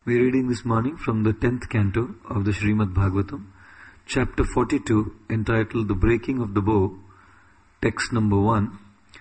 We are reading this morning from the 10th canto of the Srimad Bhagavatam, chapter 42, entitled The Breaking of the Bow, text number 1.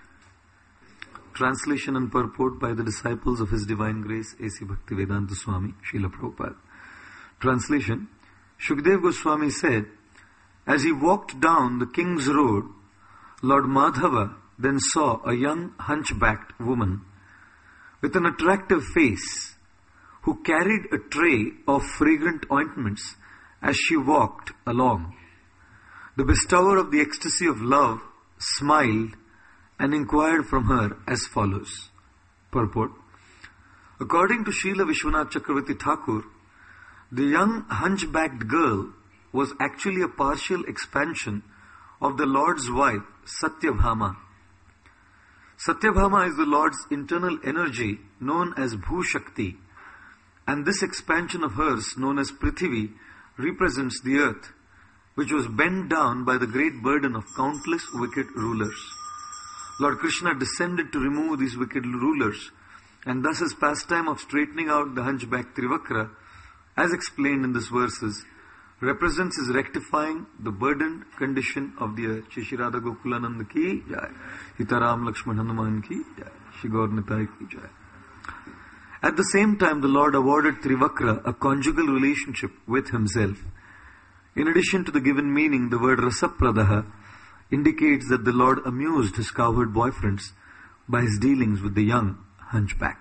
Translation and purport by the disciples of His Divine Grace A.C. Bhaktivedanta Swami, Srila Prabhupada. Translation: Shukdev Goswami said, as he walked down the King's Road, Lord Madhava then saw a young hunchbacked woman with an attractive face who carried a tray of fragrant ointments as she walked along. The bestower of the ecstasy of love smiled and inquired from her as follows. Purport: according to Srila Vishwanath Chakravarti Thakur, the young hunchbacked girl was actually a partial expansion of the Lord's wife, Satyabhama. Satyabhama is the Lord's internal energy known as Bhushakti, and this expansion of hers, known as Prithivi, represents the earth, which was bent down by the great burden of countless wicked rulers. Lord Krishna descended to remove these wicked rulers, and thus his pastime of straightening out the hunchback Trivakra, as explained in these verses, represents his rectifying the burdened condition of the earth. Shri Radha Gokulanand ki jai, Hitaram Lakshman Hanuman ki jai, Shri Gaur Nitai ki jai. At the same time, the Lord awarded Trivakra a conjugal relationship with himself. In addition to the given meaning, the word Rasapradaha indicates that the Lord amused his cowherd boyfriends by his dealings with the young hunchback.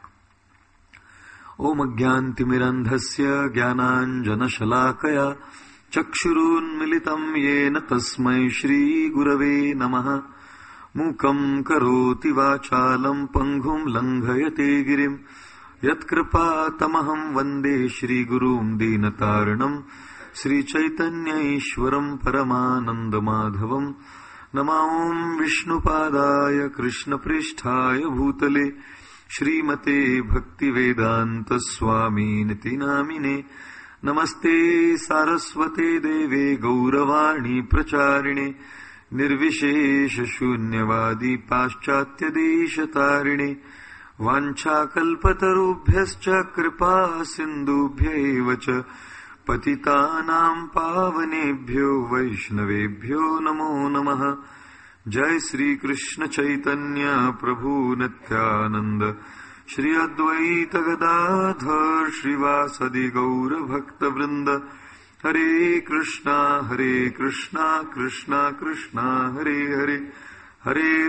Om Agyantimirandhasya Jnananjana Shalakaya Chakshurun Militam Yena Tasmai Shri Gurave Namaha Mukam Karoti Vachalam Panghum Langhayate Girim Yatkripa Tamaham Vande Shri Gurum Dinataranam Sri Chaitanya Ishwaram Paramananda Madhavam Namam Vishnupadaya Krishna Pristhaya Bhutale Srimate Bhaktivedanta Swami Niti Namine Namaste Saraswate Deve Gauravani Pracharine Nirvishesha Shunyavadi Paschatya Deshatarine Vancha Kalpatarubhyascha Kripa Sindhubhya Vacha Patitanam Pavanebhyo Vaishnavebhyo Namo Namaha. Jai Sri Krishna Chaitanya Prabhu Nityananda Shri Advaita Gadadhar Shrivasadi Gaura Bhakta Vrinda Hare Krishna Krishna Krishna Hare Hare Hare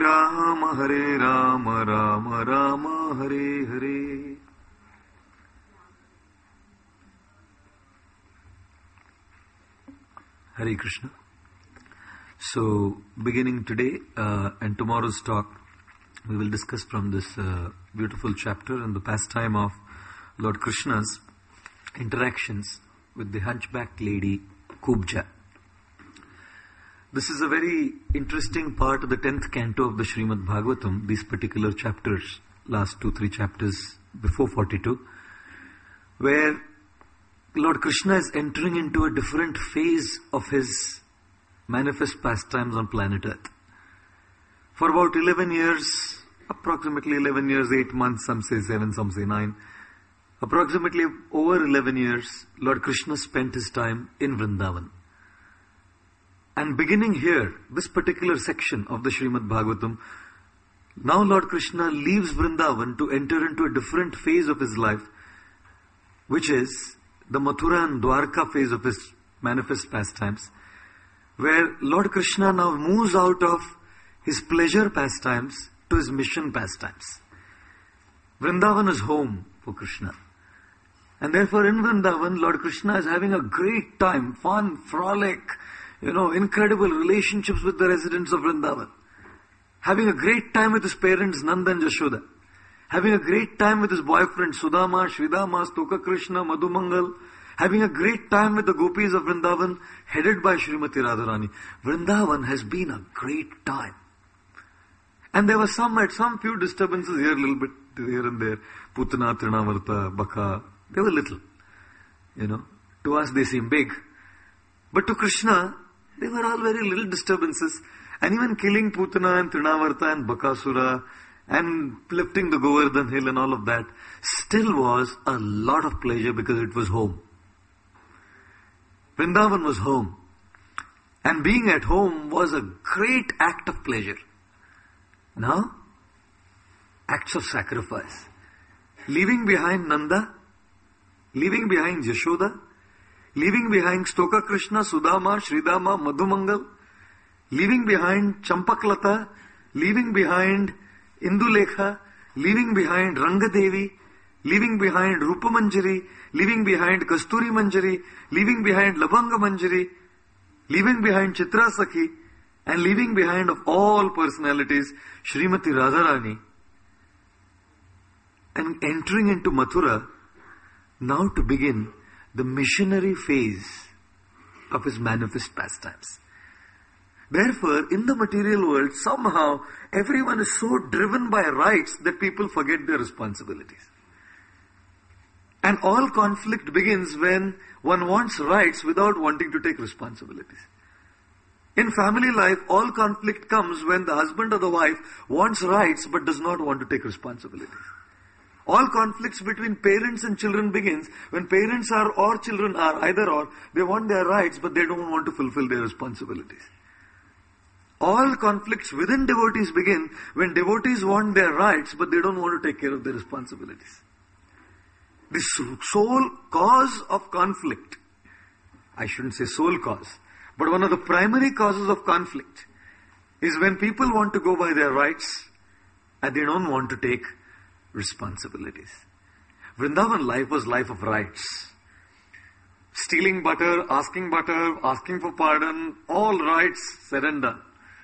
Rama Rama Rama Hare Hare. Hare Krishna. So, beginning today and tomorrow's talk, we will discuss from this beautiful chapter and the pastime of Lord Krishna's interactions with the hunchback lady Kubja. This is a very interesting part of the 10th canto of the Srimad Bhagavatam, these particular chapters, last 2-3 chapters before 42, where Lord Krishna is entering into a different phase of his manifest pastimes on planet Earth. For about 11 years, approximately 11 years, 8 months, some say 7, some say 9, approximately over 11 years, Lord Krishna spent his time in Vrindavan. And beginning here, this particular section of the Srimad Bhagavatam, now Lord Krishna leaves Vrindavan to enter into a different phase of his life, which is the Mathura and Dwarka phase of his manifest pastimes, where Lord Krishna now moves out of his pleasure pastimes to his mission pastimes. Vrindavan is home for Krishna. And therefore in Vrindavan, Lord Krishna is having a great time, fun, frolic, incredible relationships with the residents of Vrindavan. Having a great time with his parents, Nanda and Jashoda. Having a great time with his boyfriend, Sudama, Shridama, Stoka Krishna, Madhumangal. Having a great time with the gopis of Vrindavan, headed by Srimati Radharani. Vrindavan has been a great time. And there were some few disturbances here, a little bit here and there. Putana, Trinavarta, Baka, they were little. To us they seem big. But to Krishna, they were all very little disturbances. And even killing Putana and Trinavarta and Bakasura and lifting the Govardhan hill and all of that still was a lot of pleasure because it was home. Vrindavan was home. And being at home was a great act of pleasure. Now, acts of sacrifice. Leaving behind Nanda, leaving behind Yashoda, leaving behind Stoka Krishna, Sudama, Sridama, Madhumangal, leaving behind Champaklata, leaving behind Indulekha, leaving behind Rangadevi, leaving behind Rupa Manjari, leaving behind Kasturi Manjari, leaving behind Labanga Manjari, leaving behind Chitra Sakhi, and leaving behind of all personalities Srimati Radharani, and entering into Mathura, now to begin the missionary phase of his manifest pastimes. Therefore, in the material world, somehow everyone is so driven by rights that people forget their responsibilities. And all conflict begins when one wants rights without wanting to take responsibilities. In family life, all conflict comes when the husband or the wife wants rights but does not want to take responsibilities. All conflicts between parents and children begins when parents are or children are, either or, they want their rights but they don't want to fulfill their responsibilities. All conflicts within devotees begin when devotees want their rights but they don't want to take care of their responsibilities. The sole cause of conflict, I shouldn't say sole cause, but one of the primary causes of conflict is when people want to go by their rights and they don't want to take responsibilities. Vrindavan life was life of rights. Stealing butter, asking for pardon, all rights said and done.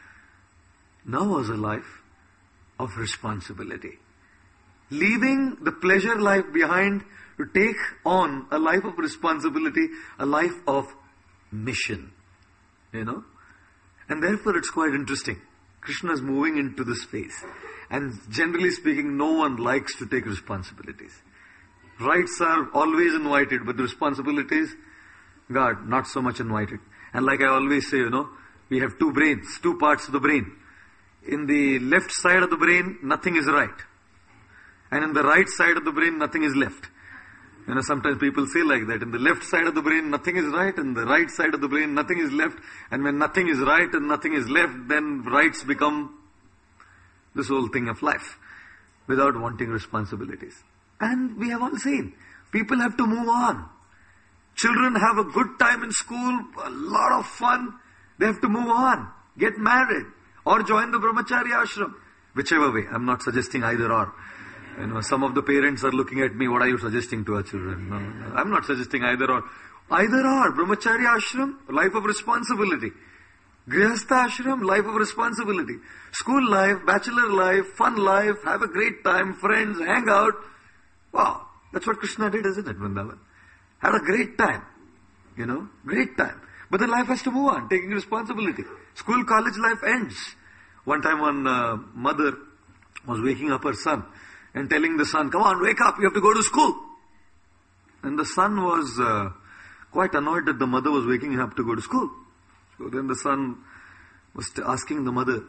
Now was a life of responsibility. Leaving the pleasure life behind to take on a life of responsibility, a life of mission. And therefore it's quite interesting. Krishna is moving into this phase. And generally speaking, no one likes to take responsibilities. Rights are always invited, but the responsibilities, God, not so much invited. And like I always say, we have two brains, two parts of the brain. In the left side of the brain, nothing is right. And in the right side of the brain, nothing is left. Sometimes people say like that. In the left side of the brain, nothing is right. In the right side of the brain, nothing is left. And when nothing is right and nothing is left, then rights become this whole thing of life without wanting responsibilities. And we have all seen, people have to move on. Children have a good time in school, a lot of fun. They have to move on, get married, or join the brahmacharya ashram. Whichever way, I'm not suggesting either or. Some of the parents are looking at me, what are you suggesting to our children? No, I'm not suggesting either or. Either or, brahmacharya ashram, life of responsibility. Grihastha ashram, life of responsibility. School life, bachelor life, fun life, have a great time, friends, hang out. Wow, that's what Krishna did, isn't it, Vrindavan? Had a great time, great time. But the life has to move on, taking responsibility. School, college life ends. One time one mother was waking up her son and telling the son, come on, wake up, you have to go to school. And the son was quite annoyed that the mother was waking him up to go to school. So then the son was asking the mother,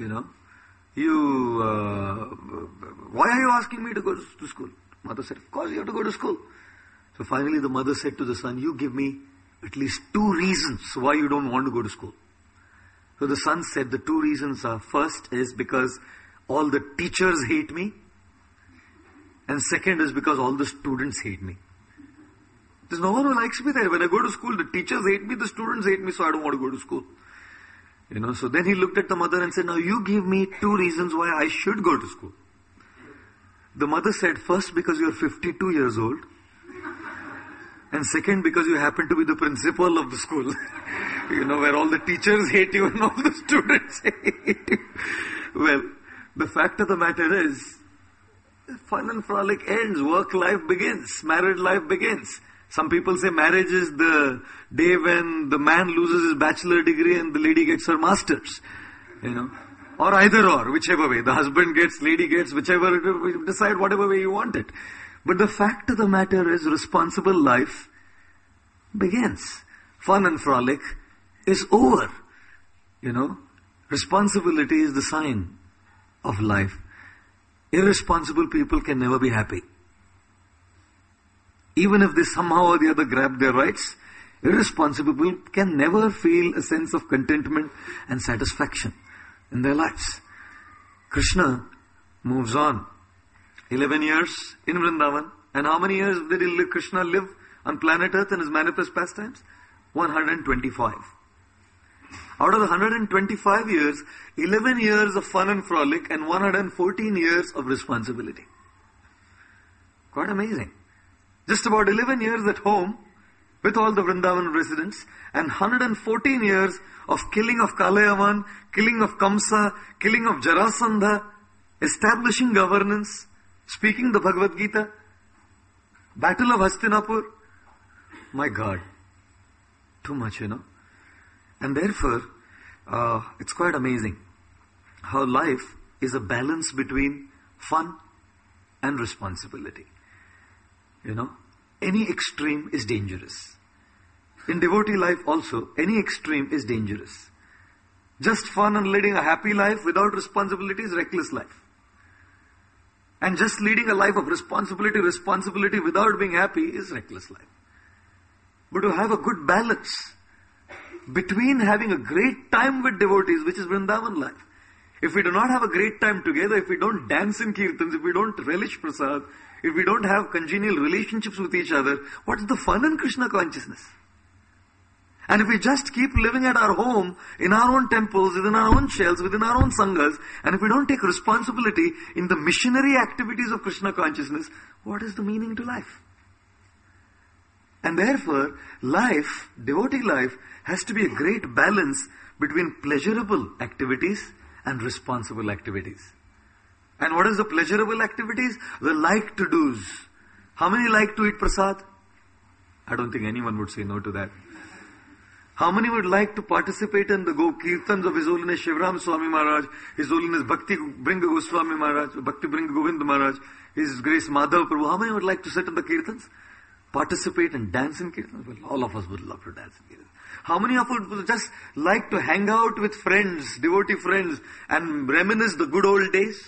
why are you asking me to go to school? Mother said, of course you have to go to school. So finally the mother said to the son, you give me at least 2 reasons why you don't want to go to school. So the son said the 2 reasons are, first is because all the teachers hate me, and second is because all the students hate me. There's no one who likes me there. When I go to school, the teachers hate me, the students hate me, so I don't want to go to school. So then he looked at the mother and said, now you give me 2 reasons why I should go to school. The mother said, first because you are 52 years old, and second because you happen to be the principal of the school. Where all the teachers hate you and all the students hate you. Well, the fact of the matter is, fun and frolic ends, work life begins, married life begins. Some people say marriage is the day when the man loses his bachelor degree and the lady gets her master's. Or either or, whichever way. The husband gets, lady gets, whichever, decide whatever way you want it. But the fact of the matter is, responsible life begins. Fun and frolic is over. Responsibility is the sign of life. Irresponsible people can never be happy. Even if they somehow or the other grab their rights, irresponsible people can never feel a sense of contentment and satisfaction in their lives. Krishna moves on. 11 years in Vrindavan. And how many years did Krishna live on planet Earth in his manifest pastimes? 125. Out of the 125 years, 11 years of fun and frolic and 114 years of responsibility. Quite amazing. Just about 11 years at home with all the Vrindavan residents and 114 years of killing of Kalayavan, killing of Kamsa, killing of Jarasandha, establishing governance, speaking the Bhagavad Gita, Battle of Hastinapur. My God, too much, And therefore, it's quite amazing how life is a balance between fun and responsibility. Any extreme is dangerous. In devotee life also, any extreme is dangerous. Just fun and leading a happy life without responsibility is reckless life. And just leading a life of responsibility without being happy is reckless life. But to have a good balance between having a great time with devotees, which is Vrindavan life. If we do not have a great time together, if we don't dance in kirtans, if we don't relish prasad, if we don't have congenial relationships with each other, what is the fun in Krishna consciousness? And if we just keep living at our home, in our own temples, within our own shells, within our own sanghas, and if we don't take responsibility in the missionary activities of Krishna consciousness, what is the meaning to life? And therefore, life, devotee life, has to be a great balance between pleasurable activities and responsible activities. And what is the pleasurable activities? The like-to-dos. How many like to eat prasad? I don't think anyone would say no to that. How many would like to participate in the kirtans of His Holiness Shivram Swami Maharaj, His Holiness Bhakti Bringa Goswami Maharaj, Bhakti Bringa Govind Maharaj, His Grace Madhav Prabhu? How many would like to sit in the kirtans? Participate and dance in kirtans? Well, all of us would love to dance in kirtans. How many of us would just like to hang out with friends, devotee friends, and reminisce the good old days?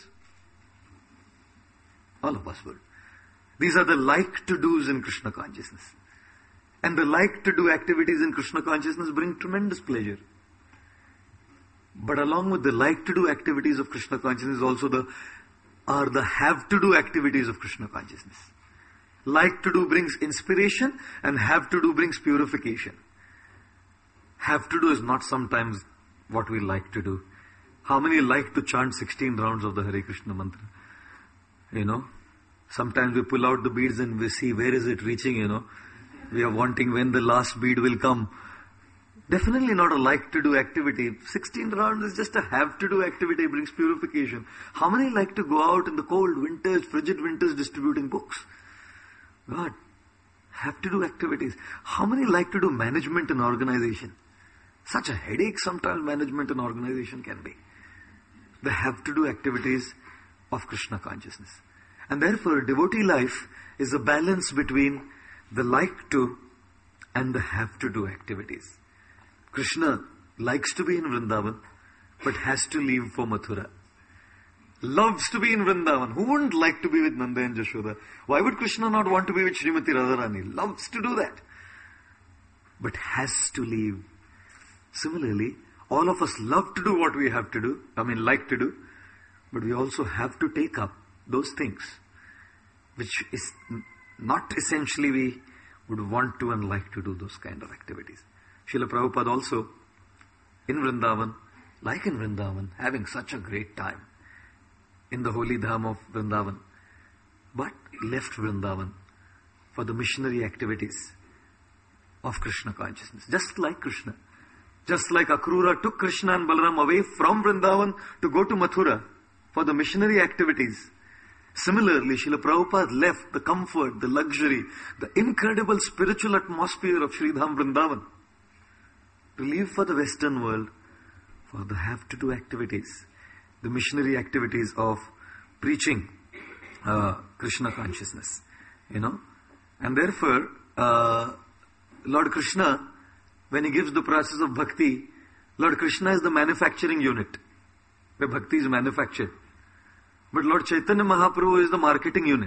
All of us would. These are the like-to-dos in Krishna consciousness. And the like-to-do activities in Krishna consciousness bring tremendous pleasure. But along with the like-to-do activities of Krishna consciousness also are the have-to-do activities of Krishna consciousness. Like-to-do brings inspiration and have-to-do brings purification. Have-to-do is not sometimes what we like to do. How many like to chant 16 rounds of the Hare Krishna mantra? Sometimes we pull out the beads and we see where is it reaching, We are wanting when the last bead will come. Definitely not a like-to-do activity. 16 rounds is just a have-to-do activity, brings purification. How many like to go out in the cold winters, frigid winters distributing books? God, have-to-do activities. How many like to do management and organization? Such a headache sometimes management and organization can be. The have-to-do activities of Krishna consciousness. And therefore, devotee life is a balance between the like-to and the have-to-do activities. Krishna likes to be in Vrindavan, but has to leave for Mathura. Loves to be in Vrindavan. Who wouldn't like to be with Nanda and Jashoda? Why would Krishna not want to be with Srimati Radharani? Loves to do that. But has to leave. Similarly, all of us love to do what we have to do, like to do, but we also have to take up those things, which is not essentially we would want to and like to do those kind of activities. Srila Prabhupada also, in Vrindavan, having such a great time in the holy dham of Vrindavan, but left Vrindavan for the missionary activities of Krishna consciousness, just like Krishna. Just like Akrura took Krishna and Balaram away from Vrindavan to go to Mathura for the missionary activities. Similarly, Srila Prabhupada left the comfort, the luxury, the incredible spiritual atmosphere of Sridham Vrindavan to leave for the Western world for the have-to-do activities, the missionary activities of preaching Krishna consciousness. And therefore, Lord Krishna, when He gives the process of bhakti, Lord Krishna is the manufacturing unit, where bhakti is manufactured. But Lord Chaitanya Mahaprabhu is the marketing unit.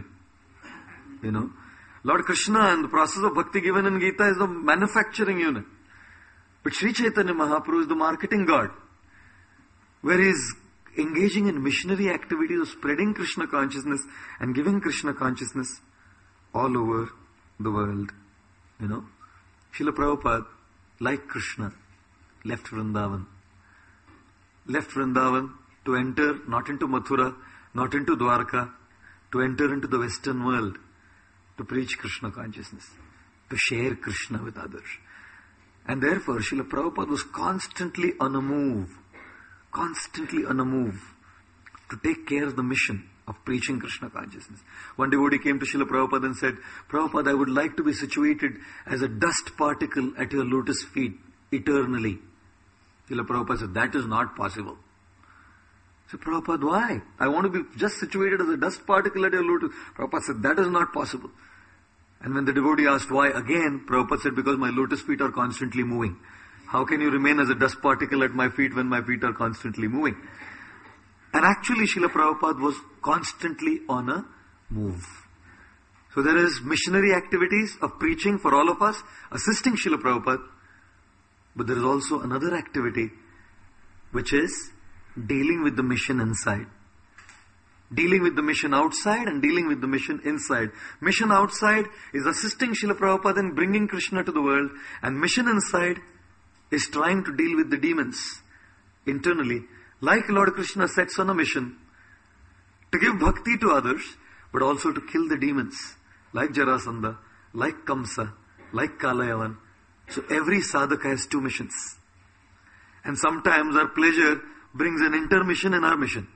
Lord Krishna and the process of bhakti given in Gita is the manufacturing unit. But Sri Chaitanya Mahaprabhu is the marketing god, where he is engaging in missionary activities of spreading Krishna consciousness and giving Krishna consciousness all over the world. Srila Prabhupada, like Krishna, left Vrindavan. Left Vrindavan to enter not into Mathura, not into Dwarka, to enter into the Western world, to preach Krishna consciousness, to share Krishna with others. And therefore, Srila Prabhupada was constantly on a move to take care of the mission of preaching Krishna consciousness. One devotee came to Srila Prabhupada and said, Prabhupada, I would like to be situated as a dust particle at your lotus feet eternally. Srila Prabhupada said, that is not possible. So Prabhupada, why? I want to be just situated as a dust particle at your lotus. Prabhupada said, that is not possible. And when the devotee asked why, again, Prabhupada said, because my lotus feet are constantly moving. How can you remain as a dust particle at my feet when my feet are constantly moving? And actually, Srila Prabhupada was constantly on a move. So there is missionary activities of preaching for all of us, assisting Srila Prabhupada. But there is also another activity, which is dealing with the mission inside. Dealing with the mission outside and dealing with the mission inside. Mission outside is assisting Srila Prabhupada in bringing Krishna to the world, and mission inside is trying to deal with the demons internally. Like Lord Krishna sets on a mission to give bhakti to others, but also to kill the demons, like Jarasandha, like Kamsa, like Kalayavan. So every sadhaka has two missions. And sometimes our pleasure brings an intermission in our mission.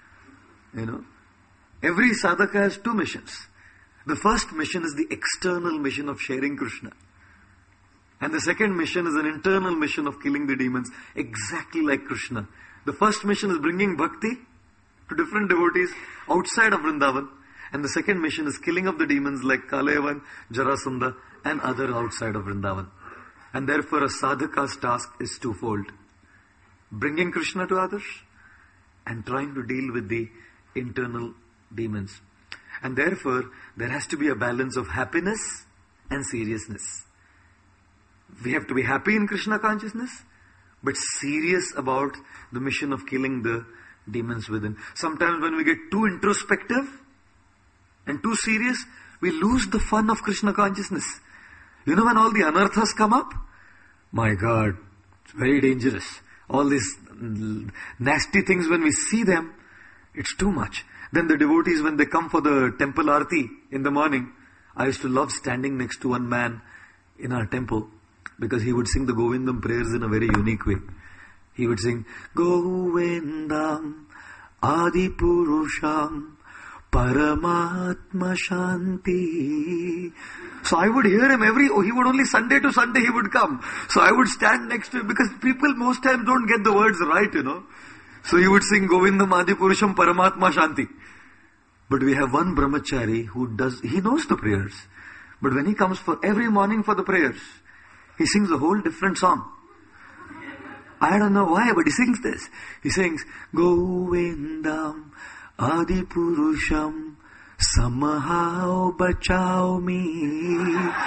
Every sadhaka has two missions. The first mission is the external mission of sharing Krishna. And the second mission is an internal mission of killing the demons, exactly like Krishna. The first mission is bringing bhakti to different devotees outside of Vrindavan. And the second mission is killing of the demons like Kalayavan, Jarasandha and other outside of Vrindavan. And therefore a sadhaka's task is twofold. Bringing Krishna to others and trying to deal with the internal demons. And therefore there has to be a balance of happiness and seriousness. We have to be happy in Krishna consciousness, but serious about the mission of killing the demons within. Sometimes when we get too introspective and too serious, we lose the fun of Krishna consciousness. When all the anarthas come up, my God, it's very dangerous. All these nasty things, when we see them, it's too much. Then the devotees, when they come for the temple arati in the morning, I used to love standing next to one man in our temple, because he would sing the Govindam prayers in a very unique way. He would sing, Govindam Adipurusham Paramatma Shanti. So I would hear him he would only Sunday to Sunday he would come. So I would stand next to him, because people most times don't get the words right, So he would sing Govindam Adipurusham Paramatma Shanti. But we have one brahmachari he knows the prayers. But when he comes for every morning for the prayers, he sings a whole different song. I don't know why, but he sings this. He sings, Govindam Adipurusham Samahao Bachao Me.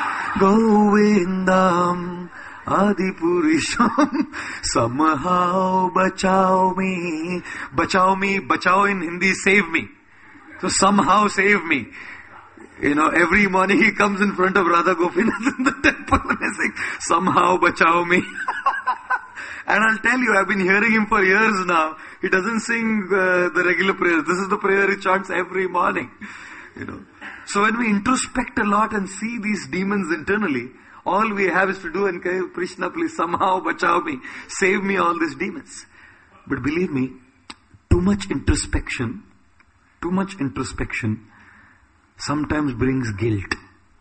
Govindam Adipurusham Samahao Bachao Me. Bachao in Hindi, save me. So somehow save me. Every morning he comes in front of Radha Gopinath in the temple and he sings, somehow bachao me. And I'll tell you, I've been hearing him for years now. He doesn't sing the regular prayers. This is the prayer he chants every morning. So when we introspect a lot and see these demons internally, all we have is to do and say, Krishna, please somehow bachao me. Save me all these demons. But believe me, too much introspection sometimes brings guilt.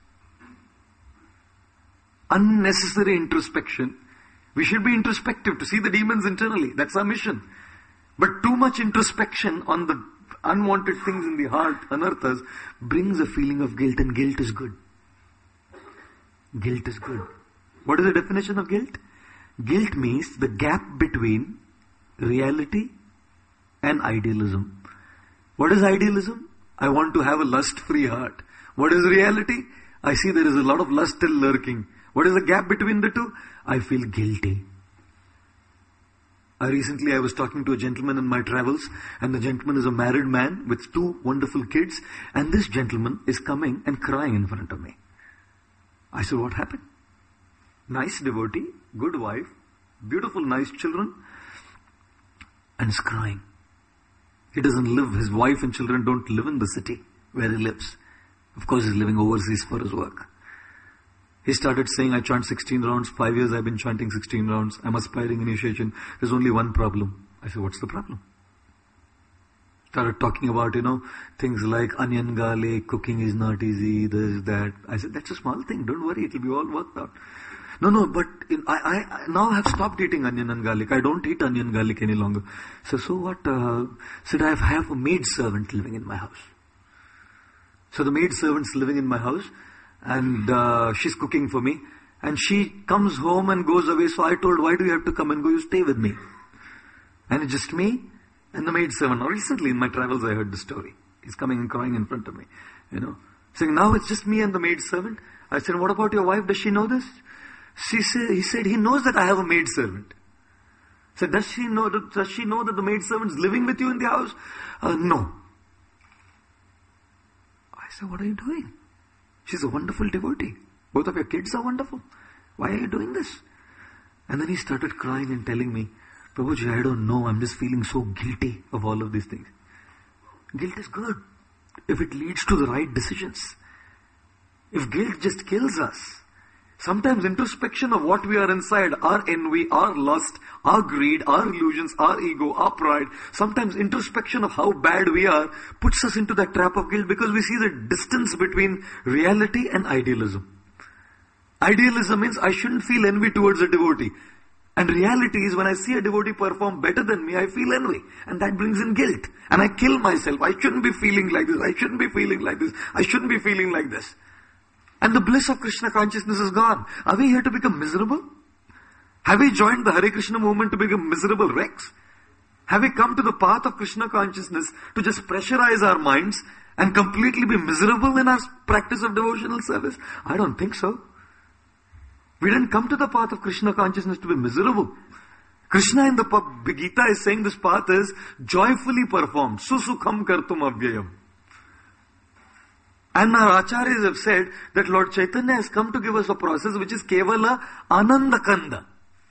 Unnecessary introspection. We should be introspective to see the demons internally. That's our mission. But too much introspection on the unwanted things in the heart, anarthas, brings a feeling of guilt, and guilt is good. Guilt is good. What is the definition of guilt? Guilt means the gap between reality and idealism. What is idealism? I want to have a lust-free heart. What is reality? I see there is a lot of lust still lurking. What is the gap between the two? I feel guilty. Recently I was talking to a gentleman in my travels, and the gentleman is a married man with 2 wonderful kids, and this gentleman is coming and crying in front of me. I said, what happened? Nice devotee, good wife, beautiful, nice children, and is crying. He doesn't live, his wife and children don't live in the city where he lives. Of course, he's living overseas for his work. He started saying, I chant 16 rounds, 5 years I've been chanting 16 rounds, I'm aspiring initiation, there's only one problem. I said, what's the problem? Started talking about, things like onion garlic, cooking is not easy, this, that. I said, that's a small thing, don't worry, it'll be all worked out. No, but I now have stopped eating onion and garlic. I don't eat onion garlic any longer. So what? Said I have a maid servant living in my house. So the maid servant's living in my house, and she's cooking for me. And she comes home and goes away. So I told, why do you have to come and go? You stay with me. And it's just me and the maid servant. Now recently in my travels I heard the story. He's coming and crying in front of me. Saying, now it's just me and the maid servant. I said, what about your wife? Does she know this? He said, he knows that I have a maid servant. I said, does she know that the maid servant is living with you in the house? No. I said, what are you doing? She's a wonderful devotee. Both of your kids are wonderful. Why are you doing this? And then he started crying and telling me, Prabhuji, I don't know. I'm just feeling so guilty of all of these things. Guilt is good if it leads to the right decisions. If guilt just kills us, sometimes introspection of what we are inside, our envy, our lust, our greed, our illusions, our ego, our pride, sometimes introspection of how bad we are puts us into that trap of guilt because we see the distance between reality and idealism. Idealism means I shouldn't feel envy towards a devotee. And reality is when I see a devotee perform better than me, I feel envy. And that brings in guilt. And I kill myself. I shouldn't be feeling like this. I shouldn't be feeling like this. I shouldn't be feeling like this. And the bliss of Krishna consciousness is gone. Are we here to become miserable? Have we joined the Hare Krishna movement to become miserable wrecks? Have we come to the path of Krishna consciousness to just pressurize our minds and completely be miserable in our practice of devotional service? I don't think so. We didn't come to the path of Krishna consciousness to be miserable. Krishna in the Gita is saying this path is joyfully performed. Susukham kartum avyayam. And our acharyas have said that Lord Chaitanya has come to give us a process which is kevala anandakanda.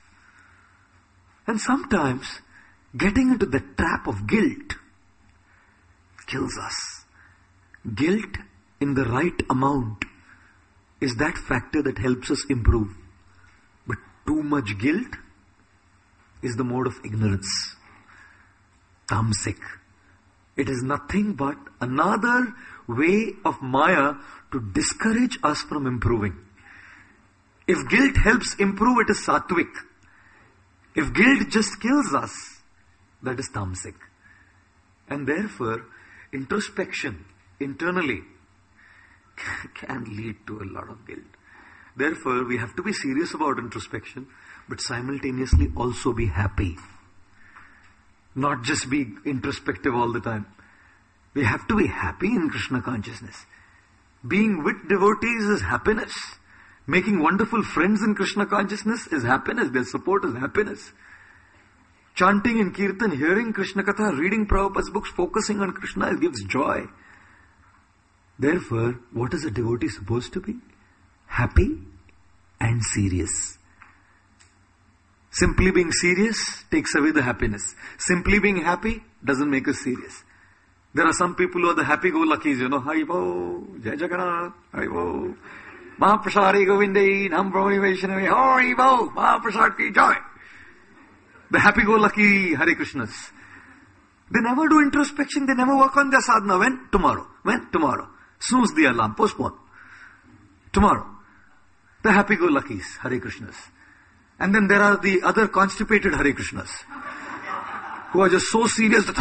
And sometimes getting into the trap of guilt kills us. Guilt in the right amount is that factor that helps us improve. But too much guilt is the mode of ignorance. Tamsik. It is nothing but another way of Maya to discourage us from improving. If guilt helps improve, it is sattvic. If guilt just kills us, that is tamasic. And therefore, introspection internally can lead to a lot of guilt. Therefore, we have to be serious about introspection, but simultaneously also be happy. Not just be introspective all the time. We have to be happy in Krishna consciousness. Being with devotees is happiness. Making wonderful friends in Krishna consciousness is happiness. Their support is happiness. Chanting in Kirtan, hearing Krishna Katha, reading Prabhupada's books, focusing on Krishna, it gives joy. Therefore, what is a devotee supposed to be? Happy and serious. Simply being serious takes away the happiness. Simply being happy doesn't make us serious. There are some people who are the happy-go-luckies, Haribo, Jai Jagannath, Haribo, Mahaprasadi Govindai, Nam Brahmani Vaishnavi, Haribo, Mahaprasad ki joy. The happy-go-lucky Hare Krishnas. They never do introspection, they never work on their sadhana. When? Tomorrow. When? Tomorrow. Snooze the alarm, postpone. Tomorrow. The happy-go-luckies, Hare Krishnas. And then there are the other constipated Hare Krishnas, who are just so serious that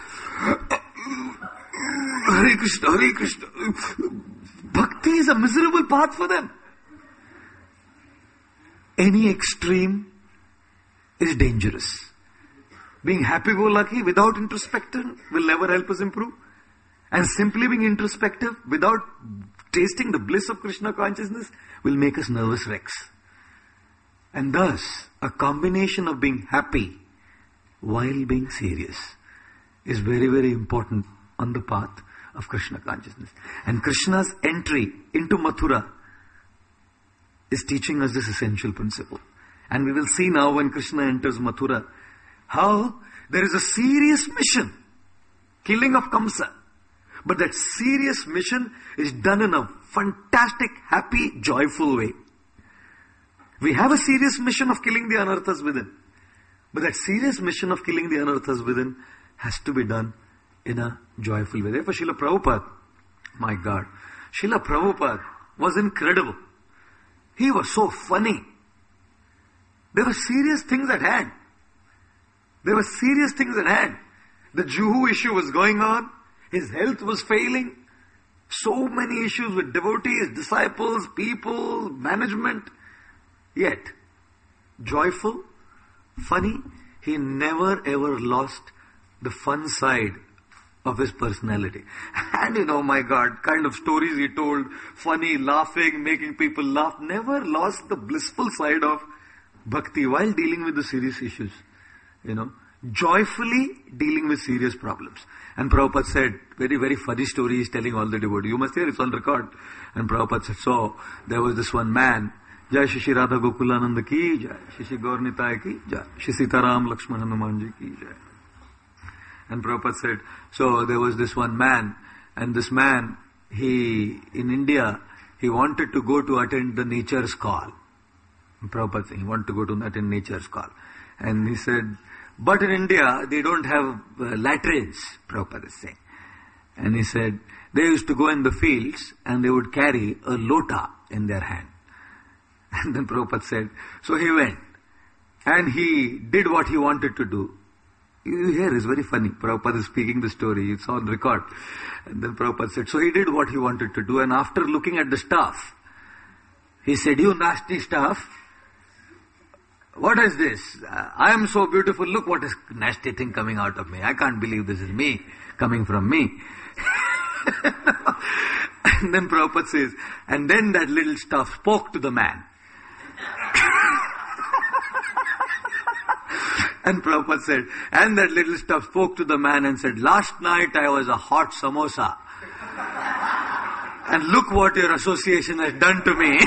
Hare Krishna, Hare Krishna. Bhakti is a miserable path for them. Any extreme is dangerous. Being happy-go-lucky without introspection will never help us improve. And simply being introspective without tasting the bliss of Krishna consciousness will make us nervous wrecks. And thus, a combination of being happy while being serious is very, very important on the path of Krishna consciousness. And Krishna's entry into Mathura is teaching us this essential principle. And we will see now when Krishna enters Mathura, how there is a serious mission, killing of Kamsa. But that serious mission is done in a fantastic, happy, joyful way. We have a serious mission of killing the anarthas within. But that serious mission of killing the anarthas within has to be done in a joyful way. Therefore, Srila Prabhupada, my God, Srila Prabhupada was incredible. He was so funny. There were serious things at hand. The Juhu issue was going on. His health was failing. So many issues with devotees, disciples, people, management. Yet, joyful, funny, he never ever lost the fun side of his personality. And my God, kind of stories he told, funny, laughing, making people laugh, never lost the blissful side of bhakti while dealing with the serious issues. Joyfully dealing with serious problems. And Prabhupada said, very, very funny story he's telling all the devotees. You must hear, it's on record. And Prabhupada said, so, there was this one man, Jai Shishi Radha Gokulananda ki Jai, Shishi Gaur Nitai ki Jai, Shri Sitaram Lakshman Hanumanji ki Jai. And Prabhupada said, so there was this one man, and this man, in India, he wanted to go to attend the nature's call. And Prabhupada said, he wanted to go to attend nature's call. And he said, but in India, they don't have latrines, Prabhupada is saying. And he said, they used to go in the fields and they would carry a lota in their hand. And then Prabhupada said, so he went and he did what he wanted to do. You hear, it's very funny. Prabhupada is speaking the story, it's on record. And then Prabhupada said, so he did what he wanted to do, and after looking at the staff, he said, you nasty staff, what is this? I am so beautiful, look what is nasty thing coming out of me. I can't believe this is me, coming from me. And then Prabhupada says, and then that little staff spoke to the man. And Prabhupada said, and that little stuff spoke to the man and said, last night I was a hot samosa. And look what your association has done to me.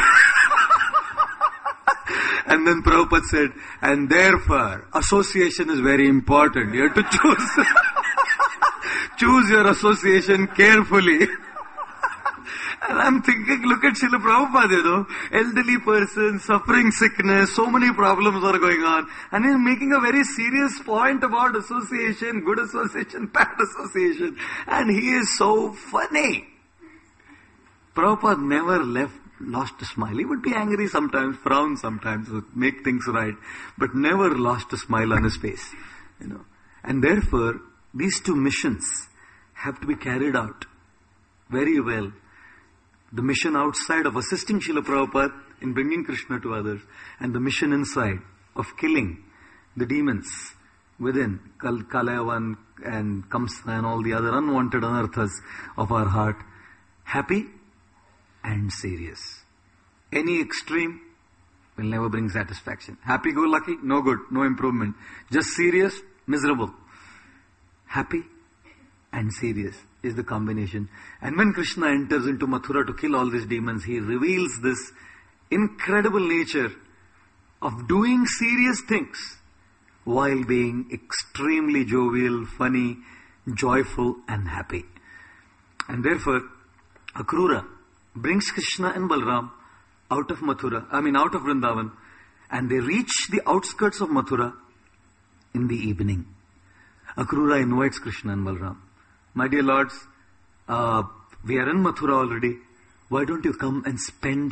And then Prabhupada said, and therefore, association is very important. You have to choose. Choose your association carefully. And I'm thinking, look at Srila Prabhupada, elderly person, suffering sickness, so many problems are going on. And he's making a very serious point about association, good association, bad association. And he is so funny. Prabhupada never lost a smile. He would be angry sometimes, frown sometimes, make things right, but never lost a smile on his face. And therefore, these two missions have to be carried out very well. The mission outside of assisting Srila Prabhupada in bringing Krishna to others, and the mission inside of killing the demons within, Kalayavan and Kamsa and all the other unwanted anarthas of our heart, happy and serious. Any extreme will never bring satisfaction. Happy-go-lucky, no good, no improvement. Just serious, miserable. Happy and serious is the combination. And when Krishna enters into Mathura to kill all these demons, he reveals this incredible nature of doing serious things while being extremely jovial, funny, joyful and happy. And therefore, Akrura brings Krishna and Balram out of Vrindavan, and they reach the outskirts of Mathura in the evening. Akrura invites Krishna and Balram. My dear lords, we are in Mathura already. Why don't you come and spend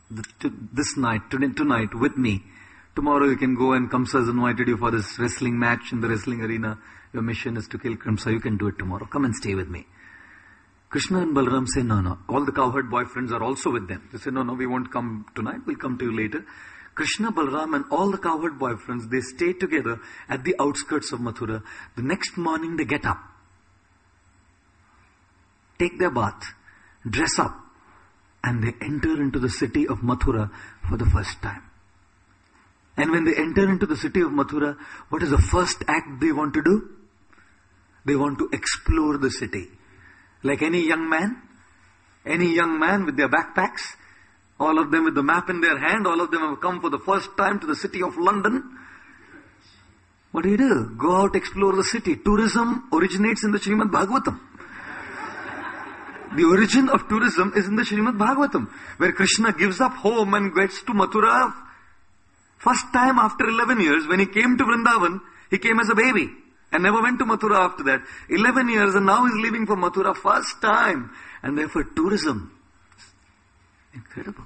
tonight with me? Tomorrow you can go, and Kamsa has invited you for this wrestling match in the wrestling arena. Your mission is to kill Kamsa. You can do it tomorrow. Come and stay with me. Krishna and Balram say, no. All the cowherd boyfriends are also with them. They say, no, we won't come tonight. We'll come to you later. Krishna, Balram and all the cowherd boyfriends, they stay together at the outskirts of Mathura. The next morning they get up. take their bath, dress up, and they enter into the city of Mathura for the first time. And when they enter into the city of Mathura, what is the first act they want to do? They want to explore the city. Like any young man with their backpacks, all of them with the map in their hand, all of them have come for the first time to the city of London. What do? Go out, explore the city. Tourism originates in the Srimad Bhagavatam. The origin of tourism is in the Srimad Bhagavatam, where Krishna gives up home and gets to Mathura. First time after 11 years, when he came to Vrindavan, he came as a baby and never went to Mathura after that. 11 years and now he's leaving for Mathura first time. And therefore tourism. Incredible.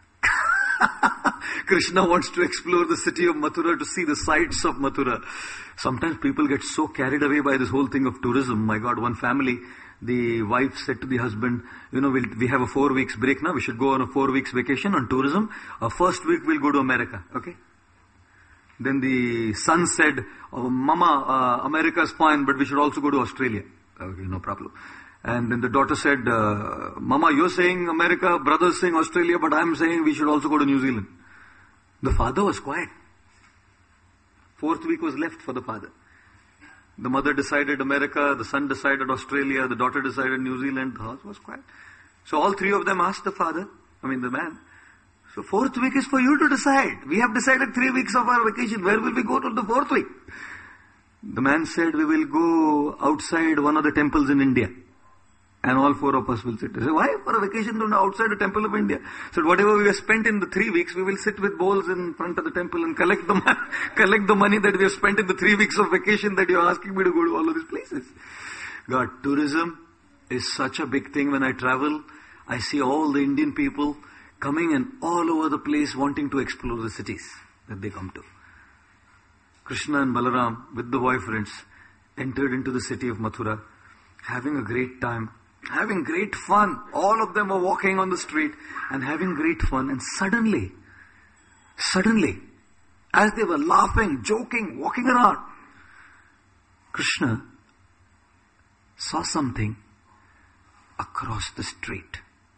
Krishna wants to explore the city of Mathura to see the sights of Mathura. Sometimes people get so carried away by this whole thing of tourism. My God, one family, the wife said to the husband, we have a 4 weeks break now. We should go on a 4 weeks vacation on tourism. Our first week we'll go to America. Okay? Then the son said, Mama, America is fine, but we should also go to Australia. Okay, no problem. And then the daughter said, Mama, you're saying America, brother's saying Australia, but I'm saying we should also go to New Zealand. The father was quiet. 4th week was left for the father. The mother decided America, the son decided Australia, the daughter decided New Zealand, the house was quiet. So all 3 of them asked the man, so 4th week is for you to decide. We have decided 3 weeks of our vacation. Where will we go to the 4th week? The man said, we will go outside one of the temples in India. And all 4 of us will sit. I said, why? For a vacation outside the temple of India. So whatever we have spent in the 3 weeks, we will sit with bowls in front of the temple and collect the money that we have spent in the 3 weeks of vacation that you are asking me to go to all of these places. God, tourism is such a big thing. When I travel, I see all the Indian people coming and all over the place wanting to explore the cities that they come to. Krishna and Balaram with the boyfriends entered into the city of Mathura, having a great time, having great fun. All of them were walking on the street and having great fun. And suddenly, as they were laughing, joking, walking around, Krishna saw something across the street.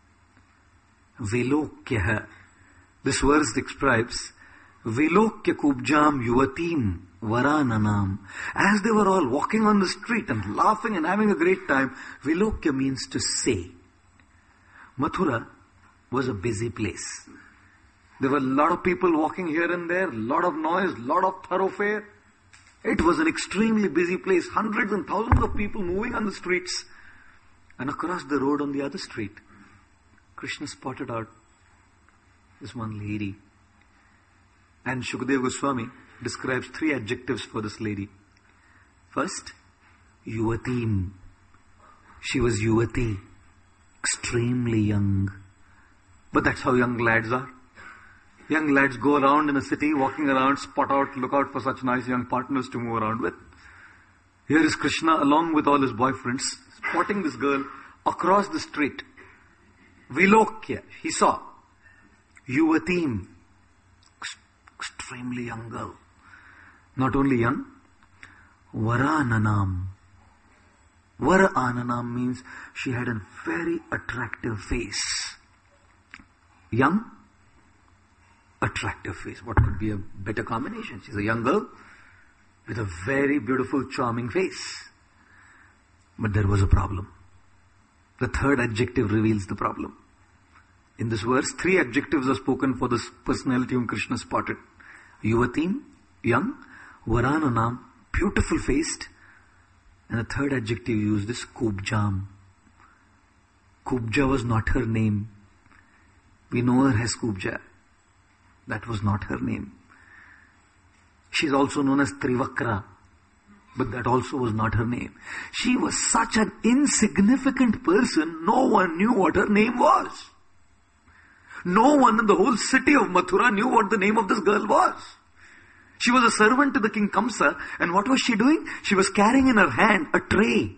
Vilokya. This verse describes Vilokya kubjam yuvatim varananam. As they were all walking on the street and laughing and having a great time, Vilokya means to say. Mathura was a busy place. There were a lot of people walking here and there, a lot of noise, a lot of thoroughfare. It was an extremely busy place. Hundreds and thousands of people moving on the streets. And across the road on the other street, Krishna spotted out this one lady. And Shukadeva Goswami describes 3 adjectives for this lady. First, Yuvatim. She was Yuvati, extremely young. But that's how young lads are. Young lads go around in a city, walking around, spot out, look out for such nice young partners to move around with. Here is Krishna along with all his boyfriends, spotting this girl across the street. Vilokya, he saw. Yuvatim, extremely young girl. Not only young, Varananam. Varananam means she had a very attractive face. Young, attractive face. What could be a better combination? She's a young girl with a very beautiful, charming face. But there was a problem. The 3rd adjective reveals the problem. In this verse, 3 adjectives are spoken for this personality whom Krishna spotted. Yuvatim, young. Varananam, beautiful faced. And the 3rd adjective used is Kubjam. Kubja was not her name. We know her as Kubja. That was not her name. She is also known as Trivakra. But that also was not her name. She was such an insignificant person, no one knew what her name was. No one in the whole city of Mathura knew what the name of this girl was. She was a servant to the king Kamsa, and what was she doing? She was carrying in her hand a tray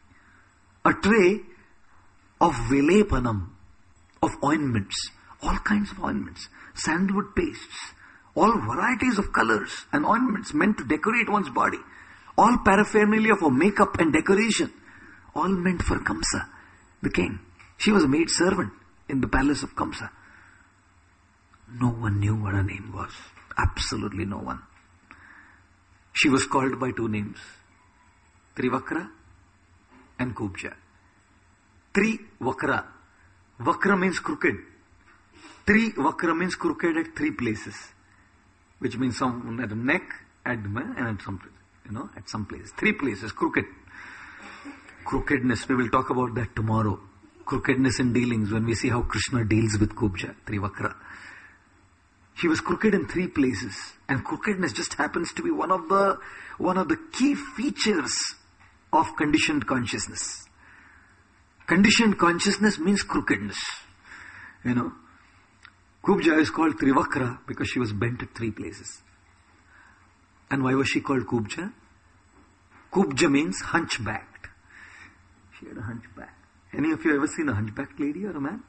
of Vilepanam, of ointments, all kinds of ointments, sandalwood pastes, all varieties of colors and ointments meant to decorate one's body, all paraphernalia for makeup and decoration, all meant for Kamsa. the king. She was a maid servant in the palace of Kamsa. No one knew what her name was. Absolutely no one. She was called by two names, Trivakra and Kubja. Trivakra. Vakra means crooked. Trivakra means crooked at three places, which means some at the neck, at the and at some place, at some place. Three places, crooked. Crookedness, we will talk about that tomorrow. Crookedness in dealings, when we see how Krishna deals with Kubja, Trivakra. She was crooked in three places, and crookedness just happens to be one of the key features of conditioned consciousness. Conditioned consciousness means crookedness. Kubja is called Trivakra because she was bent at three places. And why was she called Kubja? Kubja means hunchbacked. She had a hunchback. Any of you ever seen a hunchbacked lady or a man?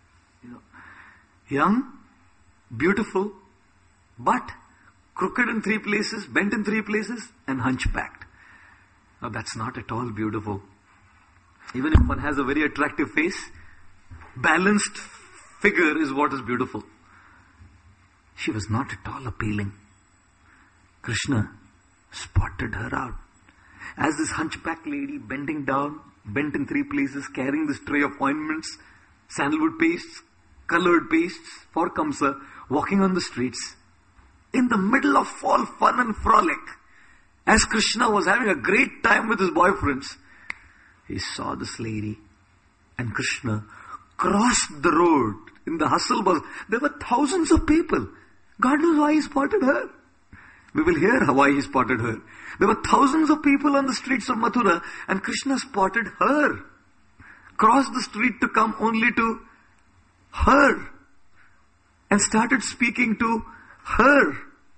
Young, beautiful, but crooked in three places, bent in three places, and hunchbacked. Now that's not at all beautiful. Even if one has a very attractive face, balanced figure is what is beautiful. She was not at all appealing. Krishna spotted her out. As this hunchback lady bending down, bent in three places, carrying this tray of ointments, sandalwood pastes, colored pastes for Kamsa, walking on the streets, in the middle of all fun and frolic, as Krishna was having a great time with his boyfriends, he saw this lady, and Krishna crossed the road in the hustle bus. There were thousands of people. God knows why he spotted her. We will hear why he spotted her. There were thousands of people on the streets of Mathura, and Krishna spotted her. Crossed the street to come only to her, and started speaking to her.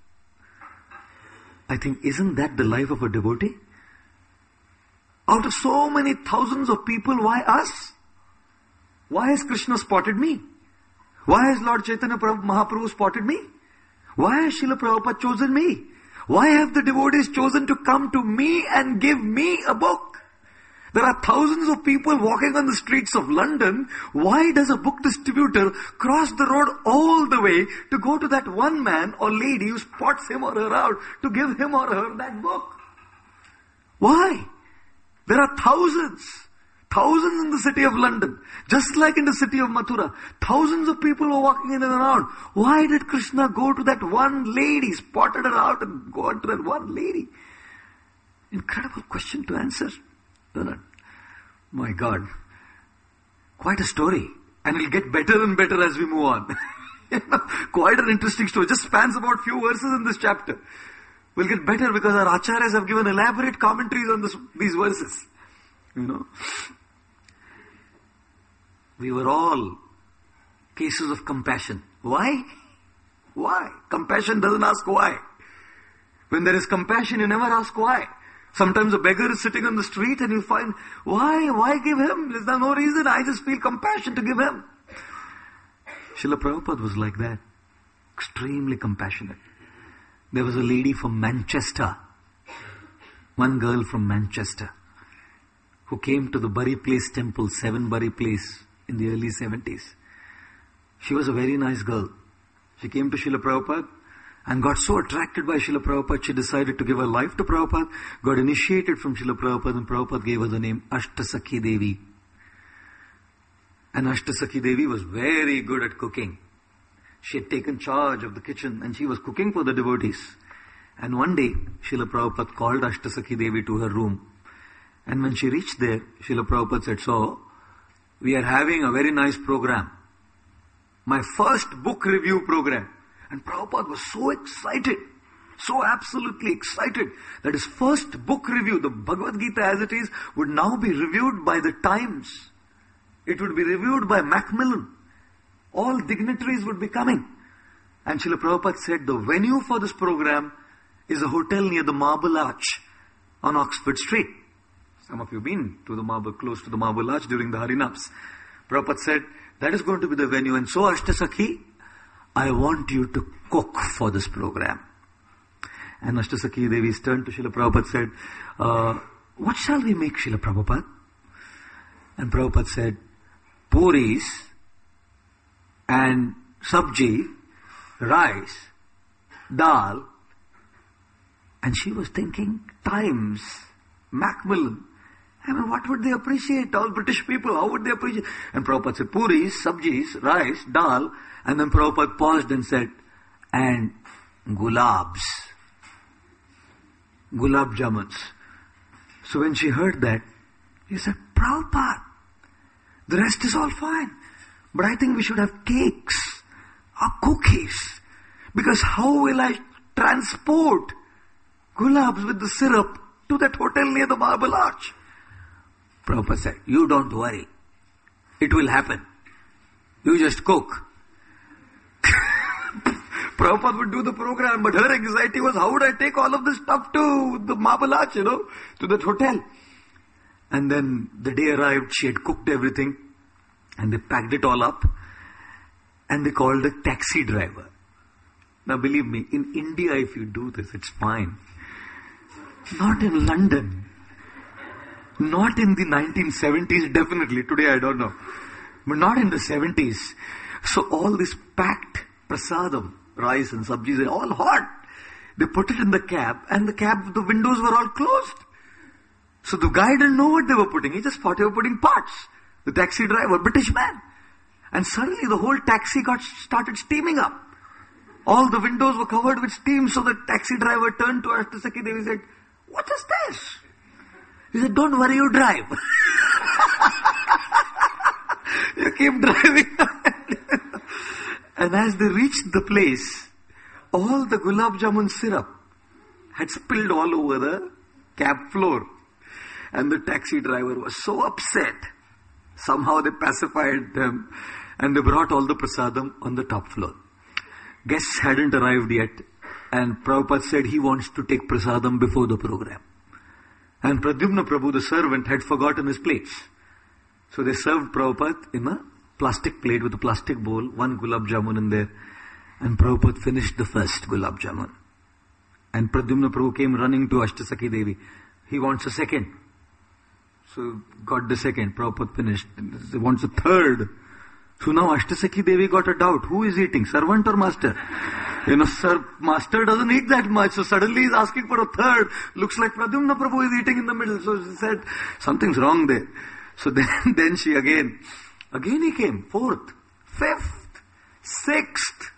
I think, isn't that the life of a devotee? Out of so many thousands of people, why us? Why has Krishna spotted me? Why has Lord Chaitanya Mahaprabhu spotted me? Why has Srila Prabhupada chosen me? Why have the devotees chosen to come to me and give me a book? There are thousands of people walking on the streets of London. Why does a book distributor cross the road all the way to go to that one man or lady who spots him or her out to give him or her that book? Why? There are thousands in the city of London, just like in the city of Mathura. Thousands of people were walking in and around. Why did Krishna go to that one lady, spotted her out and go to that one lady? Incredible question to answer. My God. Quite a story. And it'll get better and better as we move on. Quite an interesting story. Just spans about few verses in this chapter. We'll get better because our acharyas have given elaborate commentaries on these verses. We were all cases of compassion. Why? Why? Compassion doesn't ask why. When there is compassion, you never ask why. Sometimes a beggar is sitting on the street and you find, why give him? There's no reason. I just feel compassion to give him. Srila Prabhupada was like that. Extremely compassionate. There was a lady from Manchester. One girl from Manchester who came to the Bury Place temple, 7 Bury Place, in the early 70s. She was a very nice girl. She came to Srila Prabhupada and got so attracted by Srila Prabhupada, she decided to give her life to Prabhupada, got initiated from Srila Prabhupada, and Prabhupada gave her the name Ashtasakhi Devi. And Ashtasakhi Devi was very good at cooking. She had taken charge of the kitchen and she was cooking for the devotees. And one day, Srila Prabhupada called Ashtasakhi Devi to her room. And when she reached there, Srila Prabhupada said, so, we are having a very nice program. My first book review program. And Prabhupada was so excited, so absolutely excited, that his first book review, the Bhagavad Gita as it is, would now be reviewed by the Times. It would be reviewed by Macmillan. All dignitaries would be coming. And Srila Prabhupada said, the venue for this program is a hotel near the Marble Arch on Oxford Street. Some of you have been to close to the Marble Arch during the Harinams. Prabhupada said, that is going to be the venue. And so, Ashtasakhi, I want you to cook for this program. And Ashtasakhi Devi turned to Srila Prabhupada and said, what shall we make, Srila Prabhupada? And Prabhupada said, puris and sabji, rice, dal, and she was thinking, Times, Macmillan. I mean, what would they appreciate? All British people, how would they appreciate? And Prabhupada said, puris, sabjis, rice, dal, and then Prabhupada paused and said, and gulabs. Gulab jamuns. So when she heard that, she said, Prabhupada, the rest is all fine. But I think we should have cakes or cookies. Because how will I transport gulabs with the syrup to that hotel near the Marble Arch? Prabhupada said, you don't worry. It will happen. You just cook. Prabhupada would do the program, but her anxiety was, how would I take all of this stuff to the Marble Arch, to that hotel? And then the day arrived, she had cooked everything, and they packed it all up, and they called a taxi driver. Now believe me, in India if you do this, it's fine. Not in London. Not in the 1970s, definitely. Today I don't know. But not in the 70s. So all this packed prasadam, rice and sabjis, all hot. They put it in the cab, and the windows were all closed. So the guy didn't know what they were putting. He just thought they were putting pots. The taxi driver, British man. And suddenly the whole taxi started steaming up. All the windows were covered with steam, so the taxi driver turned to Ashtasakhi Devi and said, what is this? He said, don't worry, you drive. You keep driving. And as they reached the place, all the gulab jamun syrup had spilled all over the cab floor. And the taxi driver was so upset. Somehow they pacified them and they brought all the prasadam on the top floor. Guests hadn't arrived yet, and Prabhupada said he wants to take prasadam before the program. And Pradyumna Prabhu, the servant, had forgotten his plates. So they served Prabhupada in a plastic plate with a plastic bowl, one gulab jamun in there. And Prabhupada finished the first gulab jamun. And Pradyumna Prabhu came running to Ashtasakhi Devi. He wants a second. So got the second. Prabhupada finished. He wants a third. So now Ashtasakhi Devi got a doubt. Who is eating? Servant or master? Master doesn't eat that much. So suddenly he's asking for a third. Looks like Pradyumna Prabhu is eating in the middle. So she said, something's wrong there. So then she again he came. Fourth, fifth, sixth.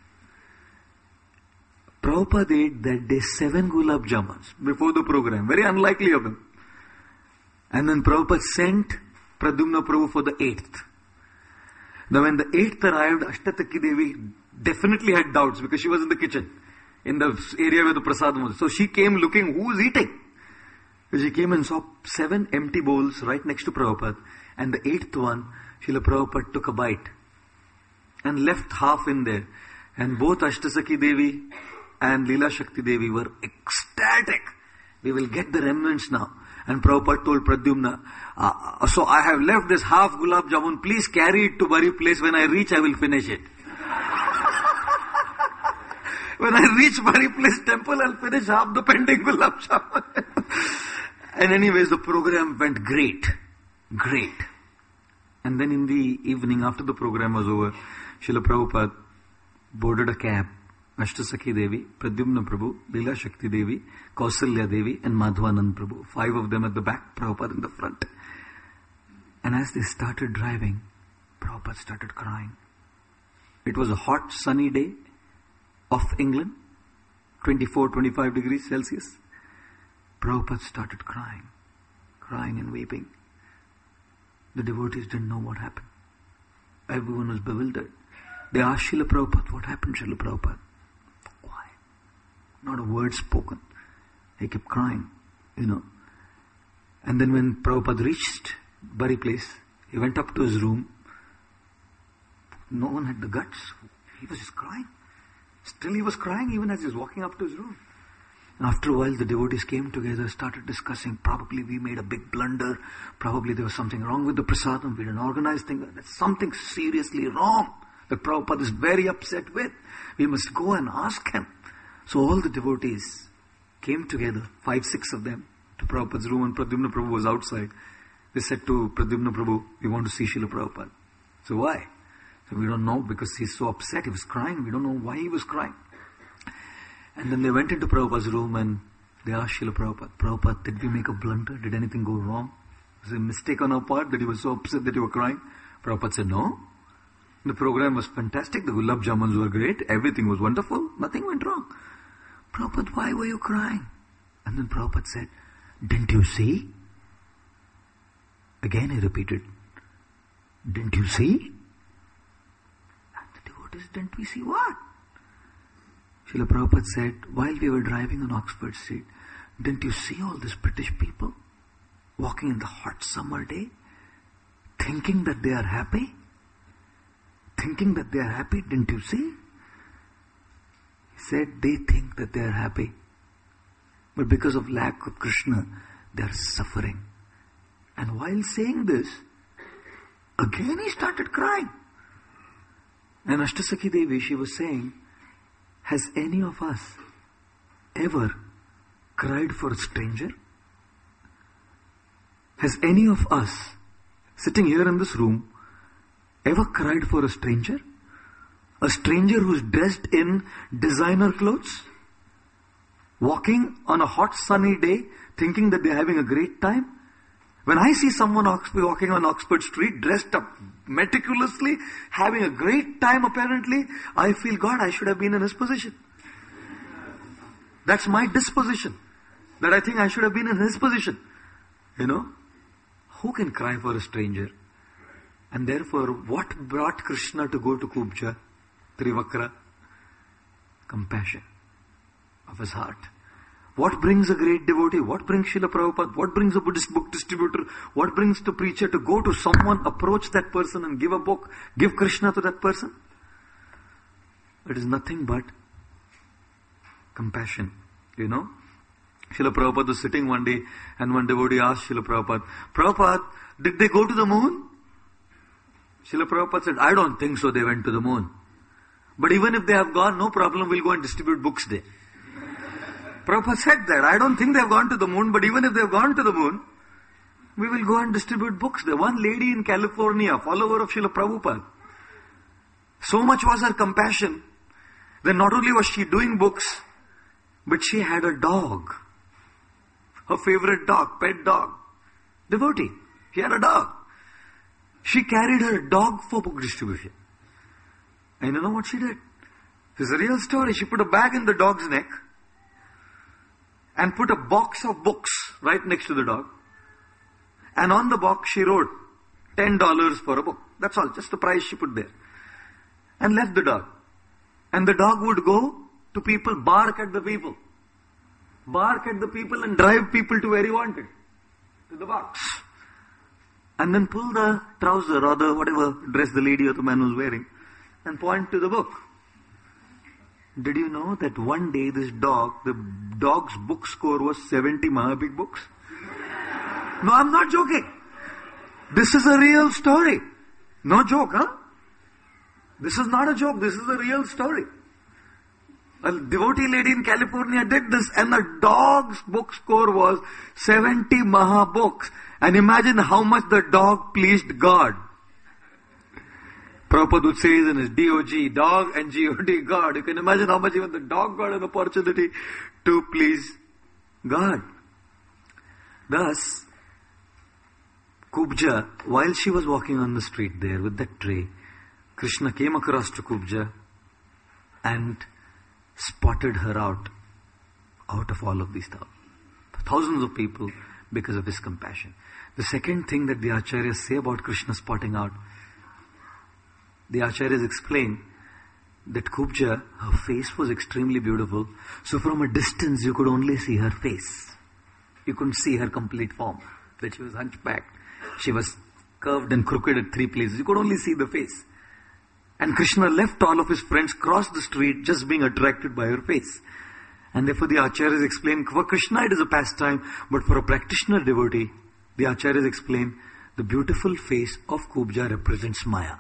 Prabhupada ate that day 7 gulab jamuns before the program. Very unlikely of him. And then Prabhupada sent Pradyumna Prabhu for the 8th. Now when the 8th arrived, Ashtasakhi Devi definitely had doubts because she was in the kitchen, in the area where the prasadam was. So she came looking, who is eating? So she came and saw 7 empty bowls right next to Prabhupada. And the 8th one, Srila Prabhupada took a bite and left half in there. And both Ashtasakhi Devi and Leela Shakti Devi were ecstatic. We will get the remnants now. And Prabhupada told Pradyumna, so I have left this half gulab jamun, please carry it to Bari place. When I reach, I will finish it. When I reach Bari place temple, I'll finish half the pending gulab jamun. And anyways, the program went great. Great. And then in the evening, after the program was over, Srila Prabhupada boarded a cab. Ashtasakhi Devi, Pradyumna Prabhu, Leela Shakti Devi, Kausalya Devi and Madhvanand Prabhu. 5 of them at the back, Prabhupada in the front. And as they started driving, Prabhupada started crying. It was a hot, sunny day of England, 24, 25 degrees Celsius. Prabhupada started crying and weeping. The devotees didn't know what happened. Everyone was bewildered. They asked Srila Prabhupada, what happened, Srila Prabhupada? Quiet. Not a word spoken. He kept crying, And then when Prabhupada reached Bari place, he went up to his room. No one had the guts. He was just crying. Still he was crying even as he was walking up to his room. And after a while the devotees came together, started discussing, probably we made a big blunder. Probably there was something wrong with the prasadam. We didn't organize things. There's something seriously wrong that Prabhupada is very upset with. We must go and ask him. So all the devotees came together, 5, 6 of them, to Prabhupada's room, and Pradyumna Prabhu was outside. They said to Pradyumna Prabhu, we want to see Srila Prabhupada. So why? So we don't know, because he's so upset. He was crying. We don't know why he was crying. And then they went into Prabhupada's room and they asked Srila Prabhupada, Prabhupada, did we make a blunder? Did anything go wrong? Was it a mistake on our part that he was so upset that you were crying? Prabhupada said, no. The program was fantastic. The gulab jamuns were great. Everything was wonderful. Nothing went wrong. Prabhupada, why were you crying? And then Prabhupada said, didn't you see? Again he repeated, didn't you see? And the devotees, didn't we see what? Srila Prabhupada said, while we were driving on Oxford Street, didn't you see all these British people walking in the hot summer day, thinking that they are happy? Thinking that they are happy, didn't you see? He said, they think that they are happy. But because of lack of Krishna, they are suffering. And while saying this, again he started crying. And Ashtasakhi Devi, she was saying, has any of us ever cried for a stranger? Has any of us, sitting here in this room, ever cried for a stranger? A stranger who's dressed in designer clothes, walking on a hot sunny day, thinking that they're having a great time? When I see someone walking on Oxford Street, dressed up meticulously, having a great time apparently, I feel, God, I should have been in his position. That's my disposition. That I think I should have been in his position. You know? Who can cry for a stranger? And therefore, what brought Krishna to go to Kubja, Trivakra? Compassion of his heart. What brings a great devotee? What brings Srila Prabhupada? What brings a Buddhist book distributor? What brings the preacher to go to someone, approach that person and give a book, give Krishna to that person? It is nothing but compassion, you know. Srila Prabhupada was sitting one day and one devotee asked Srila Prabhupada, Prabhupada, did they go to the moon? Srila Prabhupada said, I don't think so, they went to the moon. But even if they have gone, no problem, we'll go and distribute books there. Prabhupada said that, I don't think they have gone to the moon, but even if they have gone to the moon, we will go and distribute books there. One lady in California, follower of Srila Prabhupada, so much was her compassion that not only was she doing books, but she had a dog. Her favorite dog, pet dog. Devotee. She had a dog. She carried her dog for book distribution. And you know what she did? This is a real story. She put a bag in the dog's neck and put a box of books right next to the dog. And on the box she wrote $10 for a book. That's all, just the price she put there. And left the dog. And the dog would go to people, bark at the people. Bark at the people and drive people to where he wanted. To the box. And then pull the trouser or the whatever dress the lady or the man was wearing and point to the book. Did you know that one day this dog, the dog's book score was 70 Mahabig books? No, I'm not joking. This is a real story. No joke, huh? This is not a joke. This is a real story. A devotee lady in California did this and the dog's book score was 70 Maha books. And imagine how much the dog pleased God. Prabhupada would say in his DOG, dog and God, God. You can imagine how much even the dog got an opportunity to please God. Thus, Kubja, while she was walking on the street there with that tray, Krishna came across to Kubja and spotted her out of all of these thousands of people because of his compassion. The second thing that the Acharyas say about Krishna spotting out, the Acharyas explain that Kubja, her face was extremely beautiful. So from a distance you could only see her face. You couldn't see her complete form. That she was hunchbacked. She was curved and crooked at three places. You could only see the face. And Krishna left all of his friends, crossed the street, just being attracted by her face. And therefore the Acharyas explain, for Krishna it is a pastime, but for a practitioner devotee, the Acharyas explain, the beautiful face of Kubja represents Maya.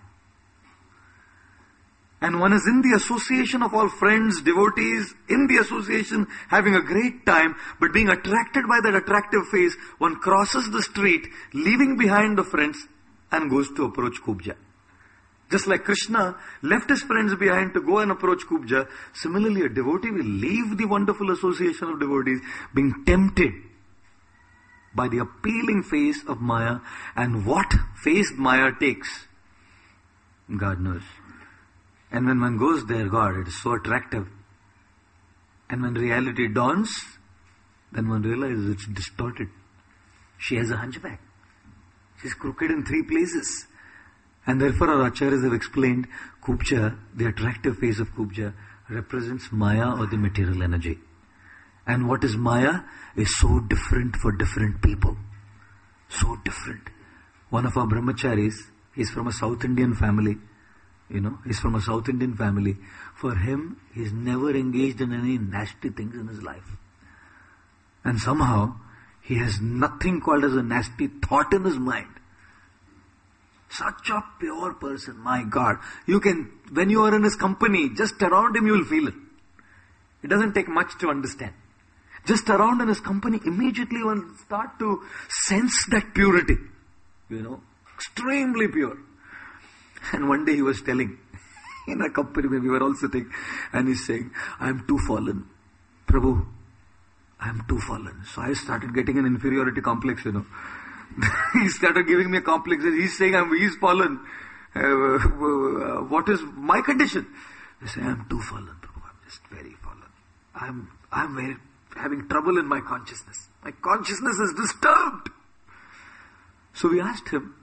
And one is in the association of all friends, devotees, in the association, having a great time, but being attracted by that attractive face, one crosses the street, leaving behind the friends, and goes to approach Kubja. Just like Krishna left his friends behind to go and approach Kubja, similarly a devotee will leave the wonderful association of devotees, being tempted by the appealing face of Maya. And what face Maya takes, God knows. And when one goes there, God, it is so attractive. And when reality dawns, then one realizes it's distorted. She has a hunchback. She's crooked in 3 places. And therefore our acharyas have explained, Kubja, the attractive face of Kubja, represents Maya or the material energy. And what is Maya is so different for different people. So different. One of our brahmacharis, he's from a South Indian family. He's from a South Indian family. For him, he's never engaged in any nasty things in his life. And somehow, he has nothing called as a nasty thought in his mind. Such a pure person, my God. When you are in his company, just around him you will feel it. It doesn't take much to understand. Just around in his company, immediately one will start to sense that purity. Extremely pure. And one day he was telling, in a company where we were all sitting, and he's saying, I am too fallen. Prabhu, I am too fallen. So I started getting an inferiority complex, He started giving me a complex. He's saying he's fallen. What is my condition? I say, I am too fallen, Prabhu. I'm just very fallen. I'm very having trouble in my consciousness. My consciousness is disturbed. So we asked him,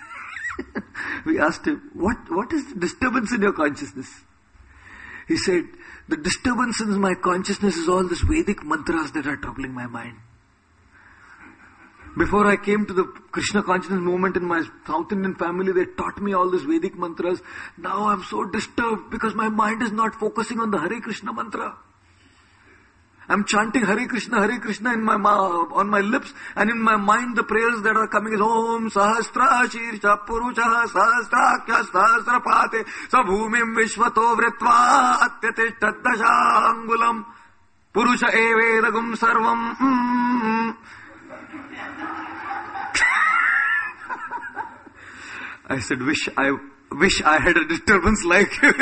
what is the disturbance in your consciousness? He said, the disturbance in my consciousness is all these Vedic mantras that are troubling my mind. Before I came to the Krishna consciousness movement in my South Indian family, they taught me all these Vedic mantras. Now I'm so disturbed because my mind is not focusing on the Hare Krishna mantra. I'm chanting Hare Krishna in on my lips, and in my mind the prayers that are coming is Om Sahasra Shirsha Purusha Sahasrakya Sahasrapate Sabhumim Vishvato Vritva Atyatishtat Dashangulam Purusha Evedagum Sarvam. I said, wish I had a disturbance like you.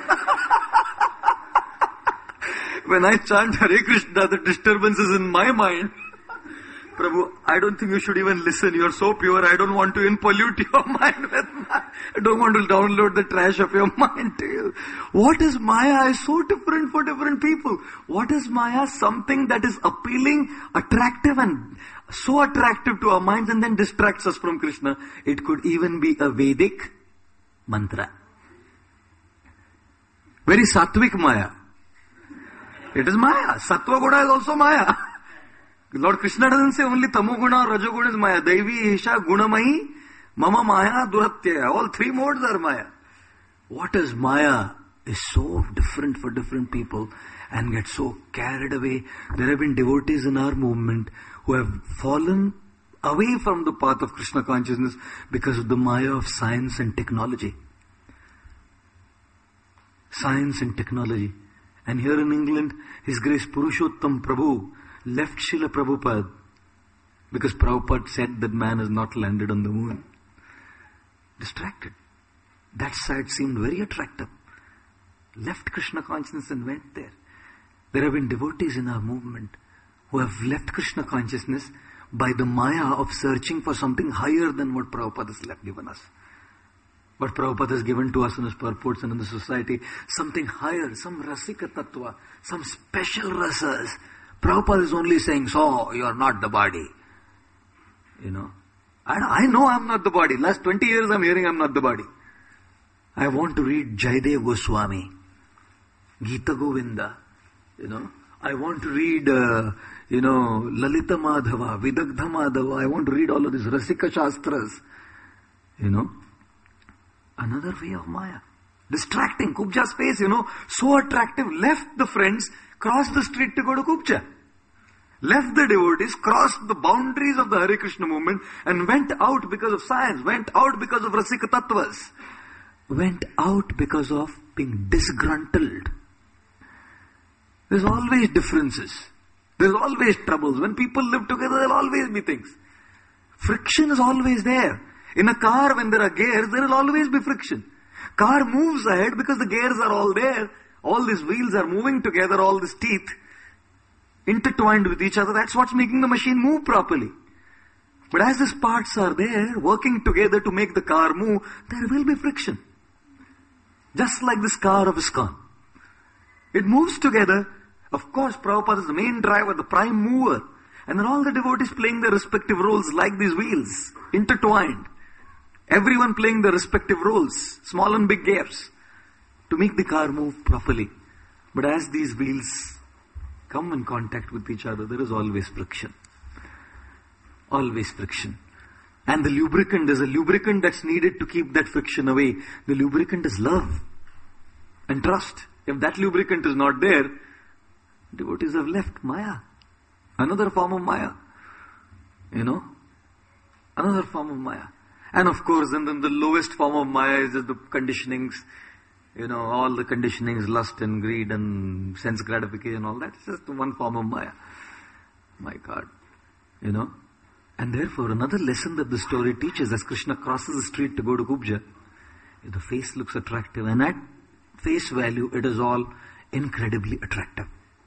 When I chant Hare Krishna, the disturbance is in my mind. Prabhu, I don't think you should even listen. You are so pure. I don't want to even pollute your mind with I don't want to download the trash of your mind to you. What is Maya is so different for different people. What is Maya? Something that is appealing, attractive, and so attractive to our minds and then distracts us from Krishna. It could even be a Vedic mantra. Very sattvic Maya. It is Maya. Sattva Guna is also Maya. Lord Krishna doesn't say only Tamu Guna or Rajo Guna is Maya. Devi, Isha, Gunamahi, Mama Maya, Duratyaya. All 3 modes are Maya. What is Maya is so different for different people and get so carried away. There have been devotees in our movement who have fallen away from the path of Krishna consciousness because of the Maya of science and technology. Science and technology. And here in England, His Grace Purushottam Prabhu left Srila Prabhupada because Prabhupada said that man has not landed on the moon. Distracted. That side seemed very attractive. Left Krishna consciousness and went there. There have been devotees in our movement who have left Krishna consciousness by the Maya of searching for something higher than what Prabhupada has given us. What Prabhupada has given to us in his purports and in the society, something higher, some rasika tattva, some special rasas. Prabhupada is only saying, so you are not the body. I know I'm not the body. Last 20 years I'm hearing I'm not the body. I want to read Jaydev Goswami, Gita Govinda, I want to read, Lalita Madhava, Vidagdha Madhava. I want to read all of these Rasika Shastras. Another way of Maya. Distracting. Kubja's face, so attractive. Left the friends, crossed the street to go to Kubja. Left the devotees, crossed the boundaries of the Hare Krishna movement and went out because of science, went out because of Rasika Tattvas, went out because of being disgruntled. There's always differences. There's always troubles. When people live together, there'll always be things. Friction is always there. In a car, when there are gears, there will always be friction. Car moves ahead because the gears are all there. All these wheels are moving together, all these teeth intertwined with each other. That's what's making the machine move properly. But as these parts are there, working together to make the car move, there will be friction. Just like this car of ISKCON. It moves together. Of course, Prabhupada is the main driver, the prime mover. And then all the devotees playing their respective roles like these wheels, intertwined. Everyone playing their respective roles, small and big gears, to make the car move properly. But as these wheels come in contact with each other, there is always friction. Always friction. And the lubricant, there's a lubricant that's needed to keep that friction away. The lubricant is love and trust. If that lubricant is not there, devotees have left Maya. Another form of Maya. Another form of Maya. And of course, then the lowest form of Maya is just the conditionings. All the conditionings, lust and greed and sense gratification, all that. It's just one form of Maya. My God. And therefore, another lesson that the story teaches as Krishna crosses the street to go to Kubja, the face looks attractive. And at face value, it is all incredibly attractive.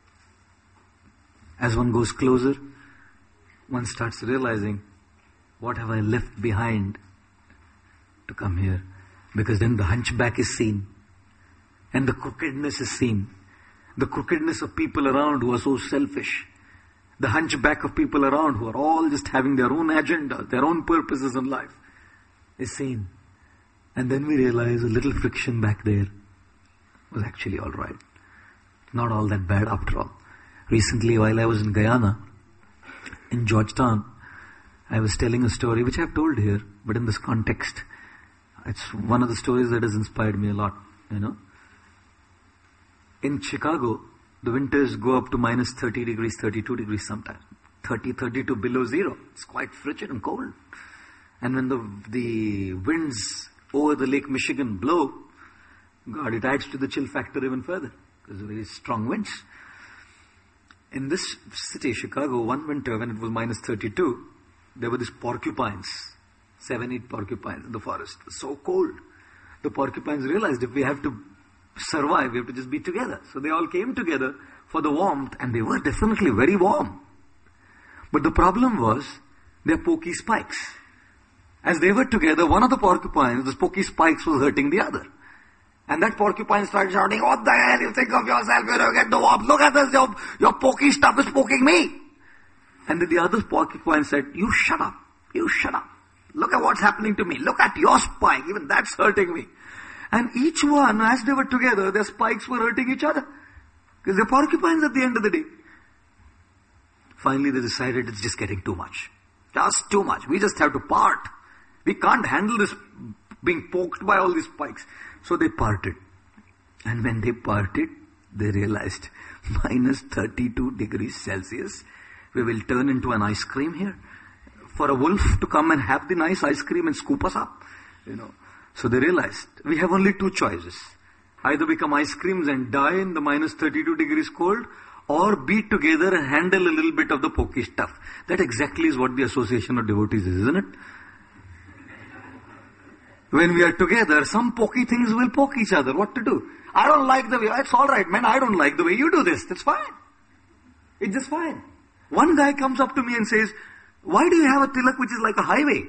As one goes closer, one starts realizing, what have I left behind to come here? Because then the hunchback is seen. And the crookedness is seen. The crookedness of people around who are so selfish. The hunchback of people around who are all just having their own agenda, their own purposes in life, is seen. And then we realize a little friction back there was actually all right. Not all that bad after all. Recently, while I was in Guyana, in Georgetown, I was telling a story which I've told here, but in this context, it's one of the stories that has inspired me a lot, In Chicago, the winters go up to minus 30 degrees, 32 degrees sometimes. 32 below zero. It's quite frigid and cold. And when the winds over the Lake Michigan blow, God, it adds to the chill factor even further. Because of very strong winds. In this city, Chicago, one winter when it was minus 32, there were these porcupines. 7-8 porcupines in the forest. It was so cold. The porcupines realized if we have to survive, we have to just be together. So they all came together for the warmth, and they were definitely very warm. But the problem was their pokey spikes. As they were together, one of the porcupines, the pokey spikes, was hurting the other. And that porcupine started shouting, what the hell you think of yourself? You don't get the warmth. Look at this, your pokey stuff is poking me. And then the other porcupine said, you shut up. You shut up. Look at what's happening to me. Look at your spike. Even that's hurting me. And each one, as they were together, their spikes were hurting each other. Because they're porcupines at the end of the day. Finally, they decided it's just getting too much. Just too much. We just have to part. We can't handle this being poked by all these spikes. So they parted. And when they parted, they realized, minus 32 degrees Celsius, we will turn into an ice cream here. For a wolf to come and have the nice ice cream and scoop us up. So they realized, we have only two choices. Either become ice creams and die in the minus 32 degrees cold, or be together and handle a little bit of the pokey stuff. That exactly is what the association of devotees is, isn't it? When we are together, some pokey things will poke each other. What to do? I don't like the way, it's alright man, I don't like the way you do this. That's fine. It's just fine. One guy comes up to me and says, why do you have a tilak which is like a highway?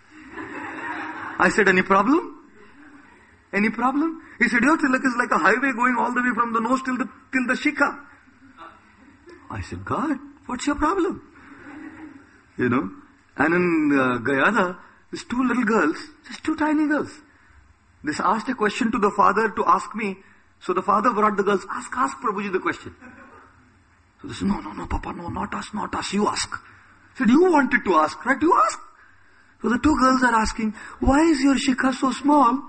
I said, any problem? Any problem? He said, your tilak is like a highway going all the way from the nose till the shikha. I said, God, what's your problem? And in Guyana, there's two little girls, just two tiny girls. They asked a question to the father to ask me. So the father brought the girls, ask Prabhuji the question. So they said, no, Papa, no, not us, you ask. I said, you wanted to ask, right? You ask. So the two girls are asking, why is your shikha so small?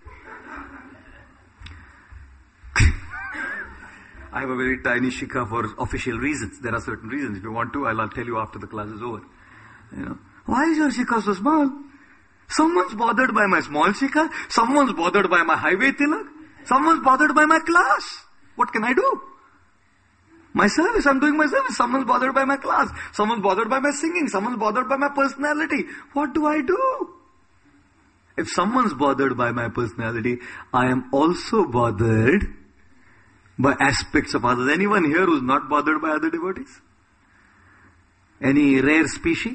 I have a very tiny shikha for official reasons. There are certain reasons. If you want to, I'll tell you after the class is over. Why is your shikha so small? Someone's bothered by my small shikha. Someone's bothered by my highway tilak. Someone's bothered by my class. What can I do? My service, I'm doing my service. Someone's bothered by my class. Someone's bothered by my singing. Someone's bothered by my personality. What do I do? If someone's bothered by my personality, I am also bothered by aspects of others. Anyone here who's not bothered by other devotees? Any rare species?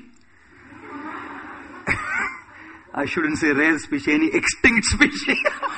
I shouldn't say rare species, any extinct species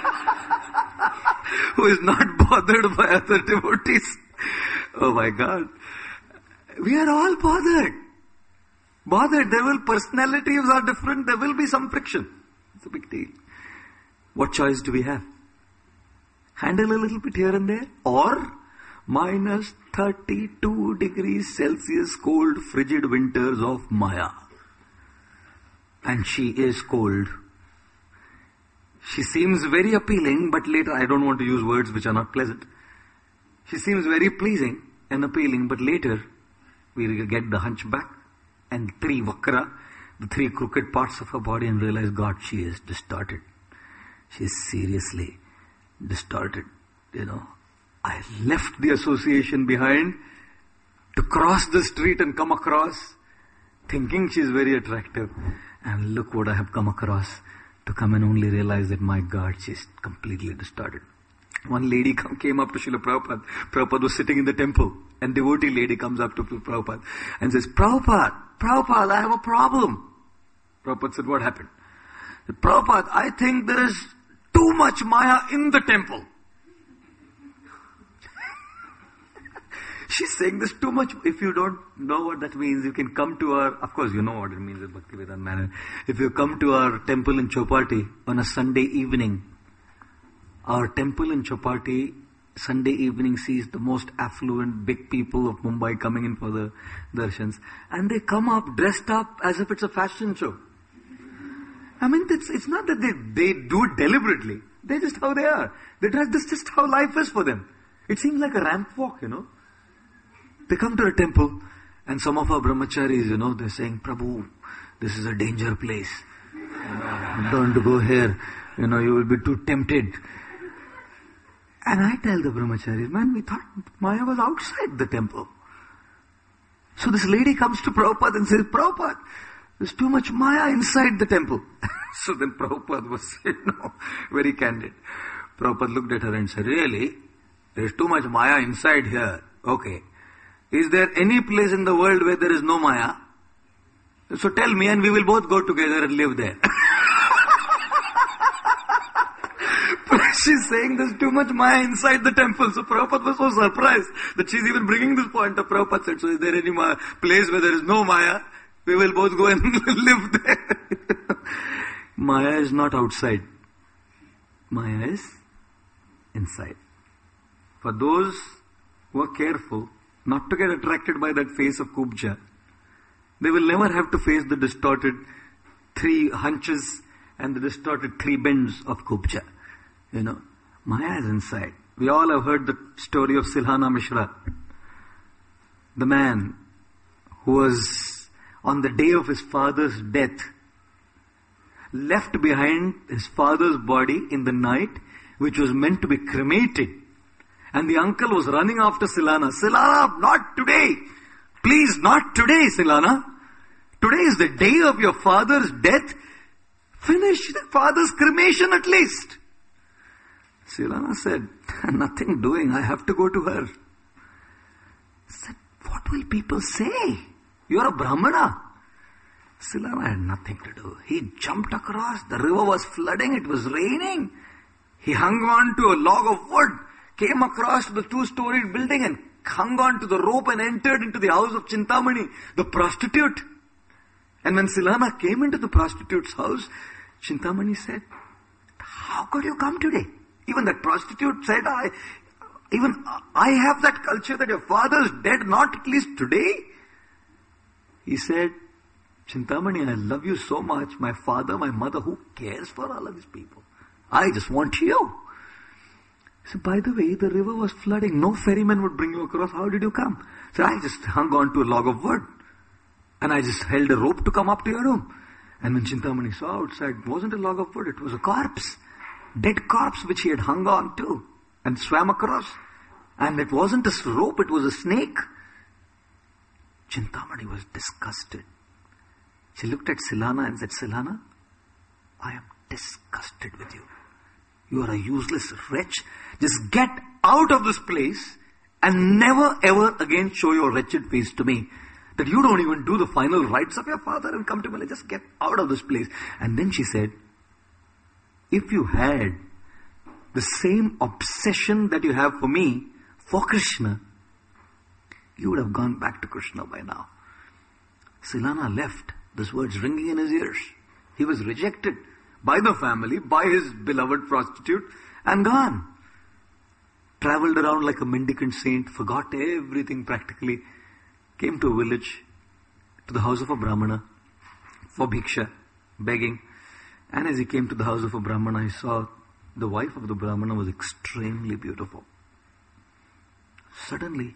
who is not bothered by other devotees. Oh my God. We are all bothered. Bothered. Personalities are different. There will be some friction. It's a big deal. What choice do we have? Handle a little bit here and there, or minus 32 degrees Celsius cold frigid winters of Maya. And she is cold. She seems very appealing, but later, I don't want to use words which are not pleasant. She seems very pleasing and appealing, but later we get the hunchback and three vakra, the three crooked parts of her body, and realize, God, she is distorted. She is seriously distorted. I left the association behind to cross the street and come across, thinking she is very attractive. And look what I have come across, to come and only realize that, my God, she is completely distorted. One lady came up to Srila Prabhupada. Prabhupada was sitting in the temple, and devotee lady comes up to Prabhupada and says, Prabhupada, I have a problem. Prabhupada said, what happened? He said, Prabhupada, I think there is too much Maya in the temple. She's saying there's too much. If you don't know what that means, you can come to our, of course you know what it means in Bhaktivedanta manner. If you come to our temple in Chowpatty on a Sunday evening, our temple in Chowpatty, Sunday evening sees the most affluent big people of Mumbai coming in for the darshans. And they come up dressed up as if it's a fashion show. I mean, it's not that they do it deliberately. They're just how they are. They dress, this is just how life is for them. It seems like a ramp walk, They come to the temple, and some of our brahmacharis, they're saying, Prabhu, this is a danger place. Don't go here. You will be too tempted. And I tell the brahmacharis, man, we thought Maya was outside the temple. So this lady comes to Prabhupada and says, Prabhupada, there's too much Maya inside the temple. So then Prabhupada was, very candid. Prabhupada looked at her and said, really? There's too much Maya inside here. Okay. Is there any place in the world where there is no Maya? So tell me, and we will both go together and live there. She's saying there's too much Maya inside the temple. So Prabhupada was so surprised that she's even bringing this point up. Prabhupada said, so is there any place where there is no Maya? We will both go and live there. Maya is not outside. Maya is inside. For those who are careful not to get attracted by that face of Kubja, they will never have to face the distorted three hunches and the distorted three bends of Kubja. Maya is inside. We all have heard the story of Silhana Mishra, the man who was on the day of his father's death left behind his father's body in the night, which was meant to be cremated. And the uncle was running after Silhana. Silhana, not today. Please, not today, Silhana. Today is the day of your father's death. Finish the father's cremation at least. Silhana said, nothing doing. I have to go to her. Said, what will people say? You're a Brahmana. Silhana had nothing to do. He jumped across. The river was flooding. It was raining. He hung on to a log of wood, came across the 2-storied building and hung on to the rope and entered into the house of Chintamani, the prostitute. And when Silhana came into the prostitute's house, Chintamani said, how could you come today? Even that prostitute said, I have that culture that your father is dead, not at least today. He said, Chintamani, I love you so much. My father, my mother, who cares for all of these people? I just want you. So by the way, the river was flooding. No ferryman would bring you across. How did you come? So I just hung on to a log of wood. And I just held a rope to come up to your room. And when Chintamani saw outside, it wasn't a log of wood, it was a corpse. Dead corpse which he had hung on to and swam across. And it wasn't a rope, it was a snake. Chintamani was disgusted. She looked at Silhana and said, Silhana, I am disgusted with you. You are a useless wretch. Just get out of this place and never ever again show your wretched face to me. That you don't even do the final rites of your father and come to me. Just get out of this place. And then she said, if you had the same obsession that you have for me, for Krishna, you would have gone back to Krishna by now. Silana left, these words ringing in his ears. He was rejected by the family, by his beloved prostitute, and gone. Travelled around like a mendicant saint, forgot everything practically, came to a village, to the house of a Brahmana, for bhiksha, begging. And as he came to the house of a Brahmana, he saw the wife of the Brahmana was extremely beautiful. Suddenly,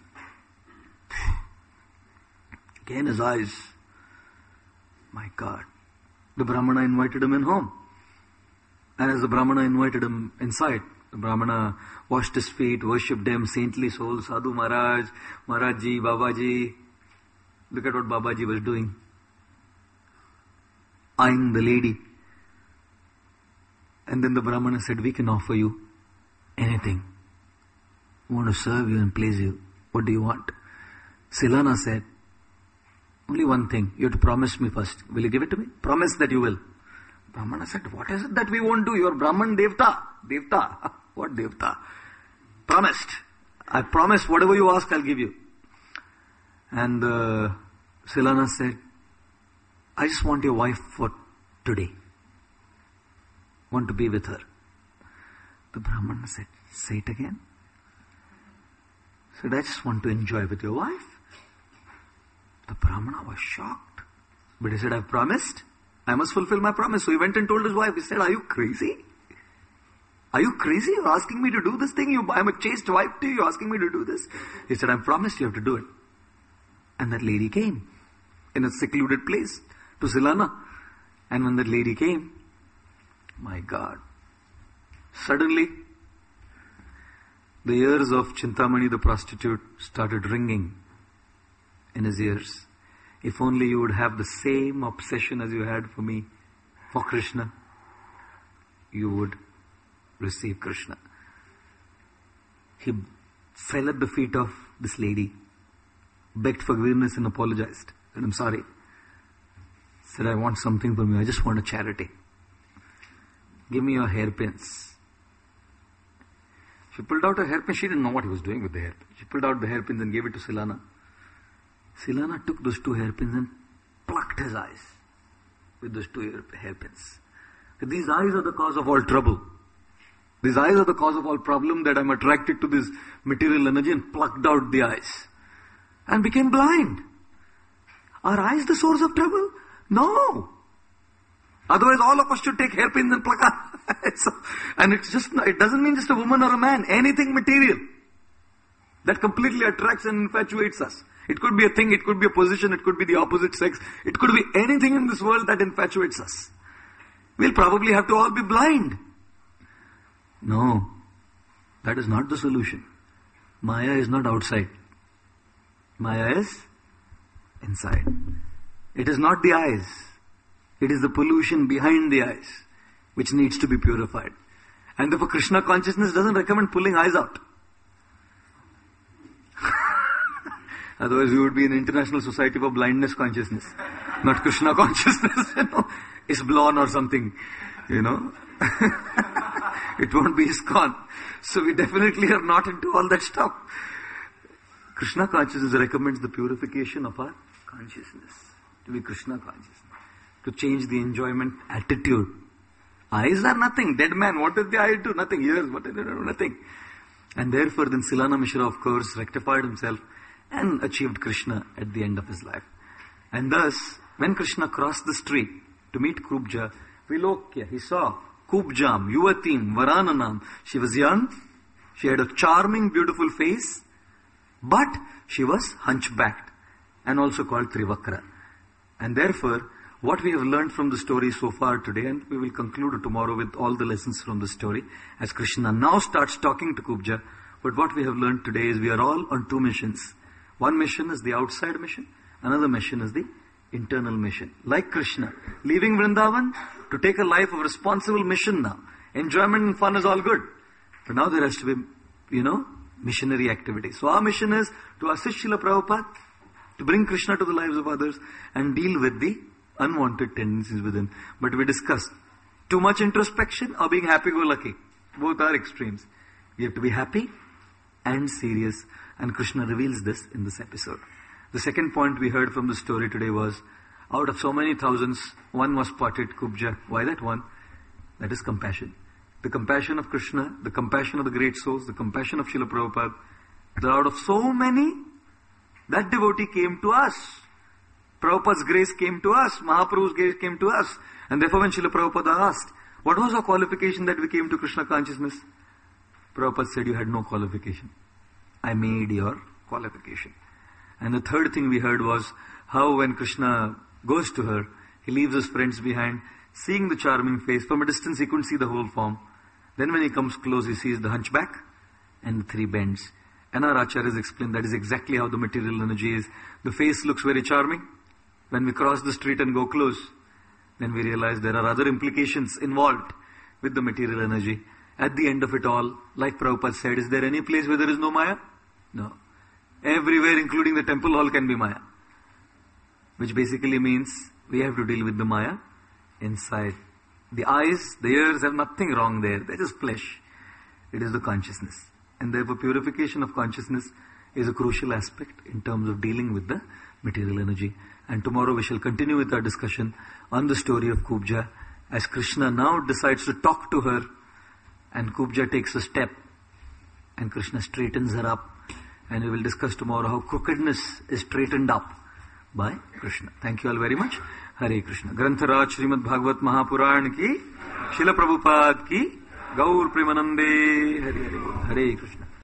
again his eyes, my God, the Brahmana invited him in home. And as the Brahmana invited him inside, the Brahmana washed his feet, worshipped him, saintly soul, Sadhu Maharaj, Maharajji, Babaji. Look at what Babaji was doing. Eyeing the lady. And then the Brahmana said, we can offer you anything. We want to serve you and please you. What do you want? Silana said, only one thing. You have to promise me first. Will you give it to me? Promise that you will. Brahmana said, what is it that we won't do? You are Brahman Devta. Devta. What Devta? Promised. I promise whatever you ask, I'll give you. And Silana said, I just want your wife for today. Want to be with her. The Brahmana said, say it again. Said, I just want to enjoy with your wife. The Brahmana was shocked. But he said, I've promised. I must fulfill my promise. So he went and told his wife. He said, are you crazy? Are you crazy? You're asking me to do this thing? I'm a chaste wife to you. You're asking me to do this? He said, I promised you have to do it. And that lady came in a secluded place to Silana. And when that lady came, my God, suddenly the ears of Chintamani the prostitute started ringing in his ears. If only you would have the same obsession as you had for me, for Krishna, you would receive Krishna. He fell at the feet of this lady, begged forgiveness and apologized. Said, I'm sorry. Said, I want something from you. I just want a charity. Give me your hairpins. She pulled out her hairpins. She didn't know what he was doing with the hairpins. She pulled out the hairpins and gave it to Silana. Silana took those two hairpins and plucked his eyes with those two hairpins. These eyes are the cause of all trouble. These eyes are the cause of all problem, that I'm attracted to this material energy, and plucked out the eyes and became blind. Are eyes the source of trouble? No. Otherwise all of us should take hairpins and pluck our eyes. And it doesn't mean just a woman or a man. Anything material that completely attracts and infatuates us. It could be a thing, it could be a position, it could be the opposite sex. It could be anything in this world that infatuates us. We'll probably have to all be blind. No, that is not the solution. Maya is not outside. Maya is inside. It is not the eyes. It is the pollution behind the eyes which needs to be purified. And therefore Krishna consciousness doesn't recommend pulling eyes out. Otherwise we would be in the International Society for Blindness Consciousness. Not Krishna consciousness, Isblon or something, It won't be ISKCON. So we definitely are not into all that stuff. Krishna consciousness recommends the purification of our consciousness. To be Krishna consciousness. To change the enjoyment attitude. Eyes are nothing. Dead man, what did the eye do? Nothing. Ears, what did they do? Nothing. And therefore then Silana Mishra, of course, rectified himself and achieved Krishna at the end of his life. And thus, when Krishna crossed the street to meet Kubja, Vilokya, he saw Kubjam, Yuvatim, Varananam. She was young, she had a charming, beautiful face, but she was hunchbacked and also called Trivakra. And therefore, what we have learned from the story so far today, and we will conclude tomorrow with all the lessons from the story, as Krishna now starts talking to Kubja, but what we have learned today is we are all on two missions. One mission is the outside mission, another mission is the internal mission. Like Krishna, leaving Vrindavan to take a life of responsible mission now. Enjoyment and fun is all good. But now there has to be, missionary activity. So our mission is to assist Srila Prabhupada, to bring Krishna to the lives of others and deal with the unwanted tendencies within. But we discussed too much introspection or being happy-go-lucky. Both are extremes. We have to be happy and serious, and Krishna reveals this in this episode. The second point we heard from the story today was, out of so many thousands, one was spotted, Kubja. Why that one? That is compassion. The compassion of Krishna, the compassion of the great souls, the compassion of Srila Prabhupada. That out of so many, that devotee came to us. Prabhupada's grace came to us. Mahaprabhu's grace came to us. And therefore when Srila Prabhupada asked, what was our qualification that we came to Krishna consciousness? Prabhupada said, you had no qualification. I made your qualification. And the third thing we heard was how when Krishna goes to her, he leaves his friends behind, seeing the charming face. From a distance he couldn't see the whole form. Then when he comes close, he sees the hunchback and the three bends. And our acharyas explained that is exactly how the material energy is. The face looks very charming. When we cross the street and go close, then we realize there are other implications involved with the material energy. At the end of it all, like Prabhupada said, is there any place where there is no Maya? No. Everywhere, including the temple hall, can be Maya. Which basically means we have to deal with the Maya inside. The eyes, the ears have nothing wrong there. They're just flesh. It is the consciousness. And therefore purification of consciousness is a crucial aspect in terms of dealing with the material energy. And tomorrow we shall continue with our discussion on the story of Kubja, as Krishna now decides to talk to her, and Kubja takes a step and Krishna straightens her up, and we will discuss tomorrow how crookedness is straightened up by Krishna. Thank you all very much. Hare Krishna. Grantharaj Srimad Bhagavat Mahapuran ki, Srila Prabhupada ki, Gaur Premanande, Hare Hare Krishna.